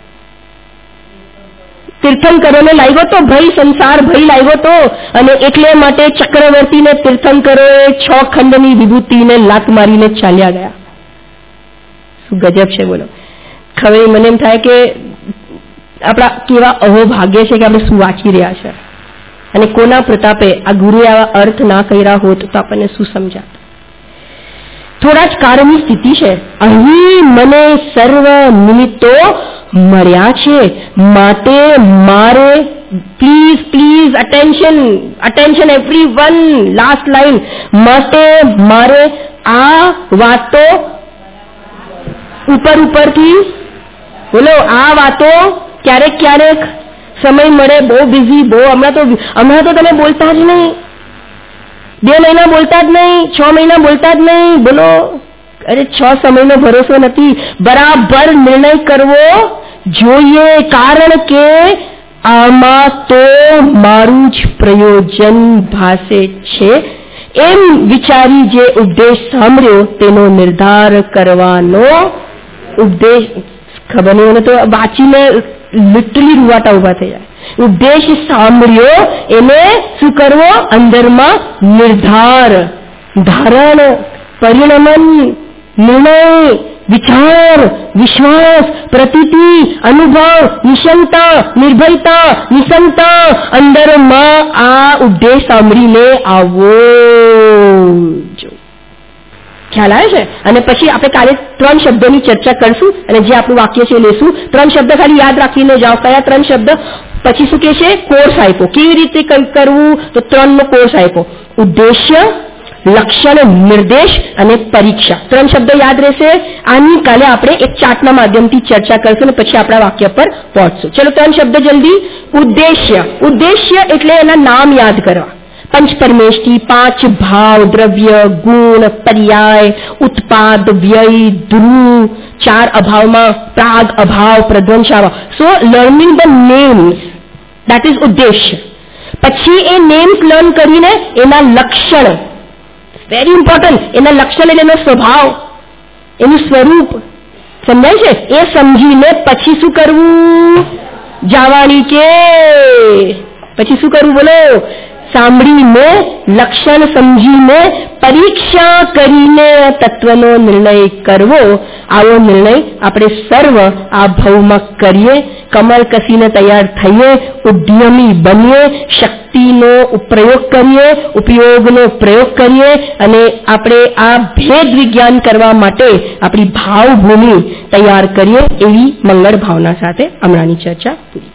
તીર્થંકરોને લાગ્યો તો ભય, સંસાર ભય લાગ્યો તો. અને એટલે માટે ચક્રવર્તીને તીર્થંકરોએ 6 ખંડની વિભૂતિને લાત મારીને ચાલ્યા ગયા. શું ગજબ છે બોલો. હવે મને એમ થાય કે આપણા કેવા અહોભાગ્ય છે કે આપણે શું વાંચી રહ્યા છે, અને કોના પ્રતાપે આ ગુરુએ આવા અર્થ ના કર્યા હોત તો આપણને શું સમજાત. થોડા જ કાળની સ્થિતિ છે. અહીં મને સર્વ નિમિત્તો મળ્યા છે, માટે મારે please attention everyone, last line, માટે મારે આ વાતો ઉપરથી બોલો, આ વાતો ક્યારેક સમય મળે, બહુ બિઝી, બહુ હમણાં તો તમે બોલતા જ નહીં, 2 મહિના બોલતા જ નહીં, 6 મહિના બોલતા જ નહીં. બોલો, અરે 6 સમયનો ભરોસો નથી. બરાબર નિર્ણય કરવો જોઈએ, કારણ કે આમાં તો મારું જ પ્રયોજન ભાસે છે. એમ વિચારી જે ઉપદેશ સાંભળ્યો તેનો નિર્ધાર કરવાનો ઉપદેશ, ખબર નહીં, તો વાંચીને લિટરલી રૂવાટા ઉભા થઈ જાય. ઉપદેશ સાંભળ્યો એને શું કરવો? અંદરમાં નિર્ધાર, ધારણ, પરિણમન, નિર્ણય, વિચાર, વિશ્વાસ, પ્રતીતિ, અનુભવ, નિશંકતા, નિર્ભયતા, નિસંગતા, અંદરમાં આ ઉપદેશ સાંભળીને આવો. ખ્યાલ આવે છે? અને પછી આપણે કાલે 3 શબ્દોની ચર્ચા કરશું, અને જે આપણું વાક્ય છે લેશું. 3 શબ્દ ખાલી યાદ રાખીને જાઓ. કયા 3 શબ્દ? પછી શું કે છે? કોર્સ આપ્યો, કેવી રીતે કરવું, તો 3 નો કોર્સ આપ્યો. ઉદ્દેશ્ય, લક્ષણ, નિર્દેશ અને પરીક્ષા. 3 શબ્દો યાદ રહેશે. આની કાલે આપણે એક ચાર્ટના માધ્યમથી ચર્ચા કરશું અને પછી આપણા વાક્ય પર પહોંચશું. ચલો 3 શબ્દ જલ્દી. ઉદ્દેશ્ય એટલે એના નામ યાદ કરવા. पंच परमेष्टि, 5 भाव, द्रव्य, गुण, पर्याय, उत्पाद, व्यय, ध्रुव, 4 अभावમાં प्राग अभाव, प्रध्वंसाभाव. So learning the names, that is ઉદ્દેશ્ય. પછી એ નેમ્સ લર્ન કરીને એના લક્ષણ, વેરી ઇમ્પોર્ટન્ટ, એના લક્ષણ એટલે એનો સ્વભાવ, એનું સ્વરૂપ સમજાય છે, એ સમજીને પછી શું કરવું? જવાની કે પછી શું કરવું બોલો? સાંભળીને, લક્ષણ સમજીને, પરીક્ષા કરીને તત્વનો નિર્ણય કરવો. આવો નિર્ણય આપણે સર્વ આ ભવમાં કરીએ, કમર કસીને તૈયાર થઈએ, ઉદ્યમી બનીએ, શક્તિનો ઉપયોગનો પ્રયોગ કરીએ, અને આપણે આ ભેદ વિજ્ઞાન કરવા માટે આપણી ભાવભૂમિ તૈયાર કરીએ. એવી મંગળ ભાવના સાથે હમણાંની ચર્ચા પૂરી.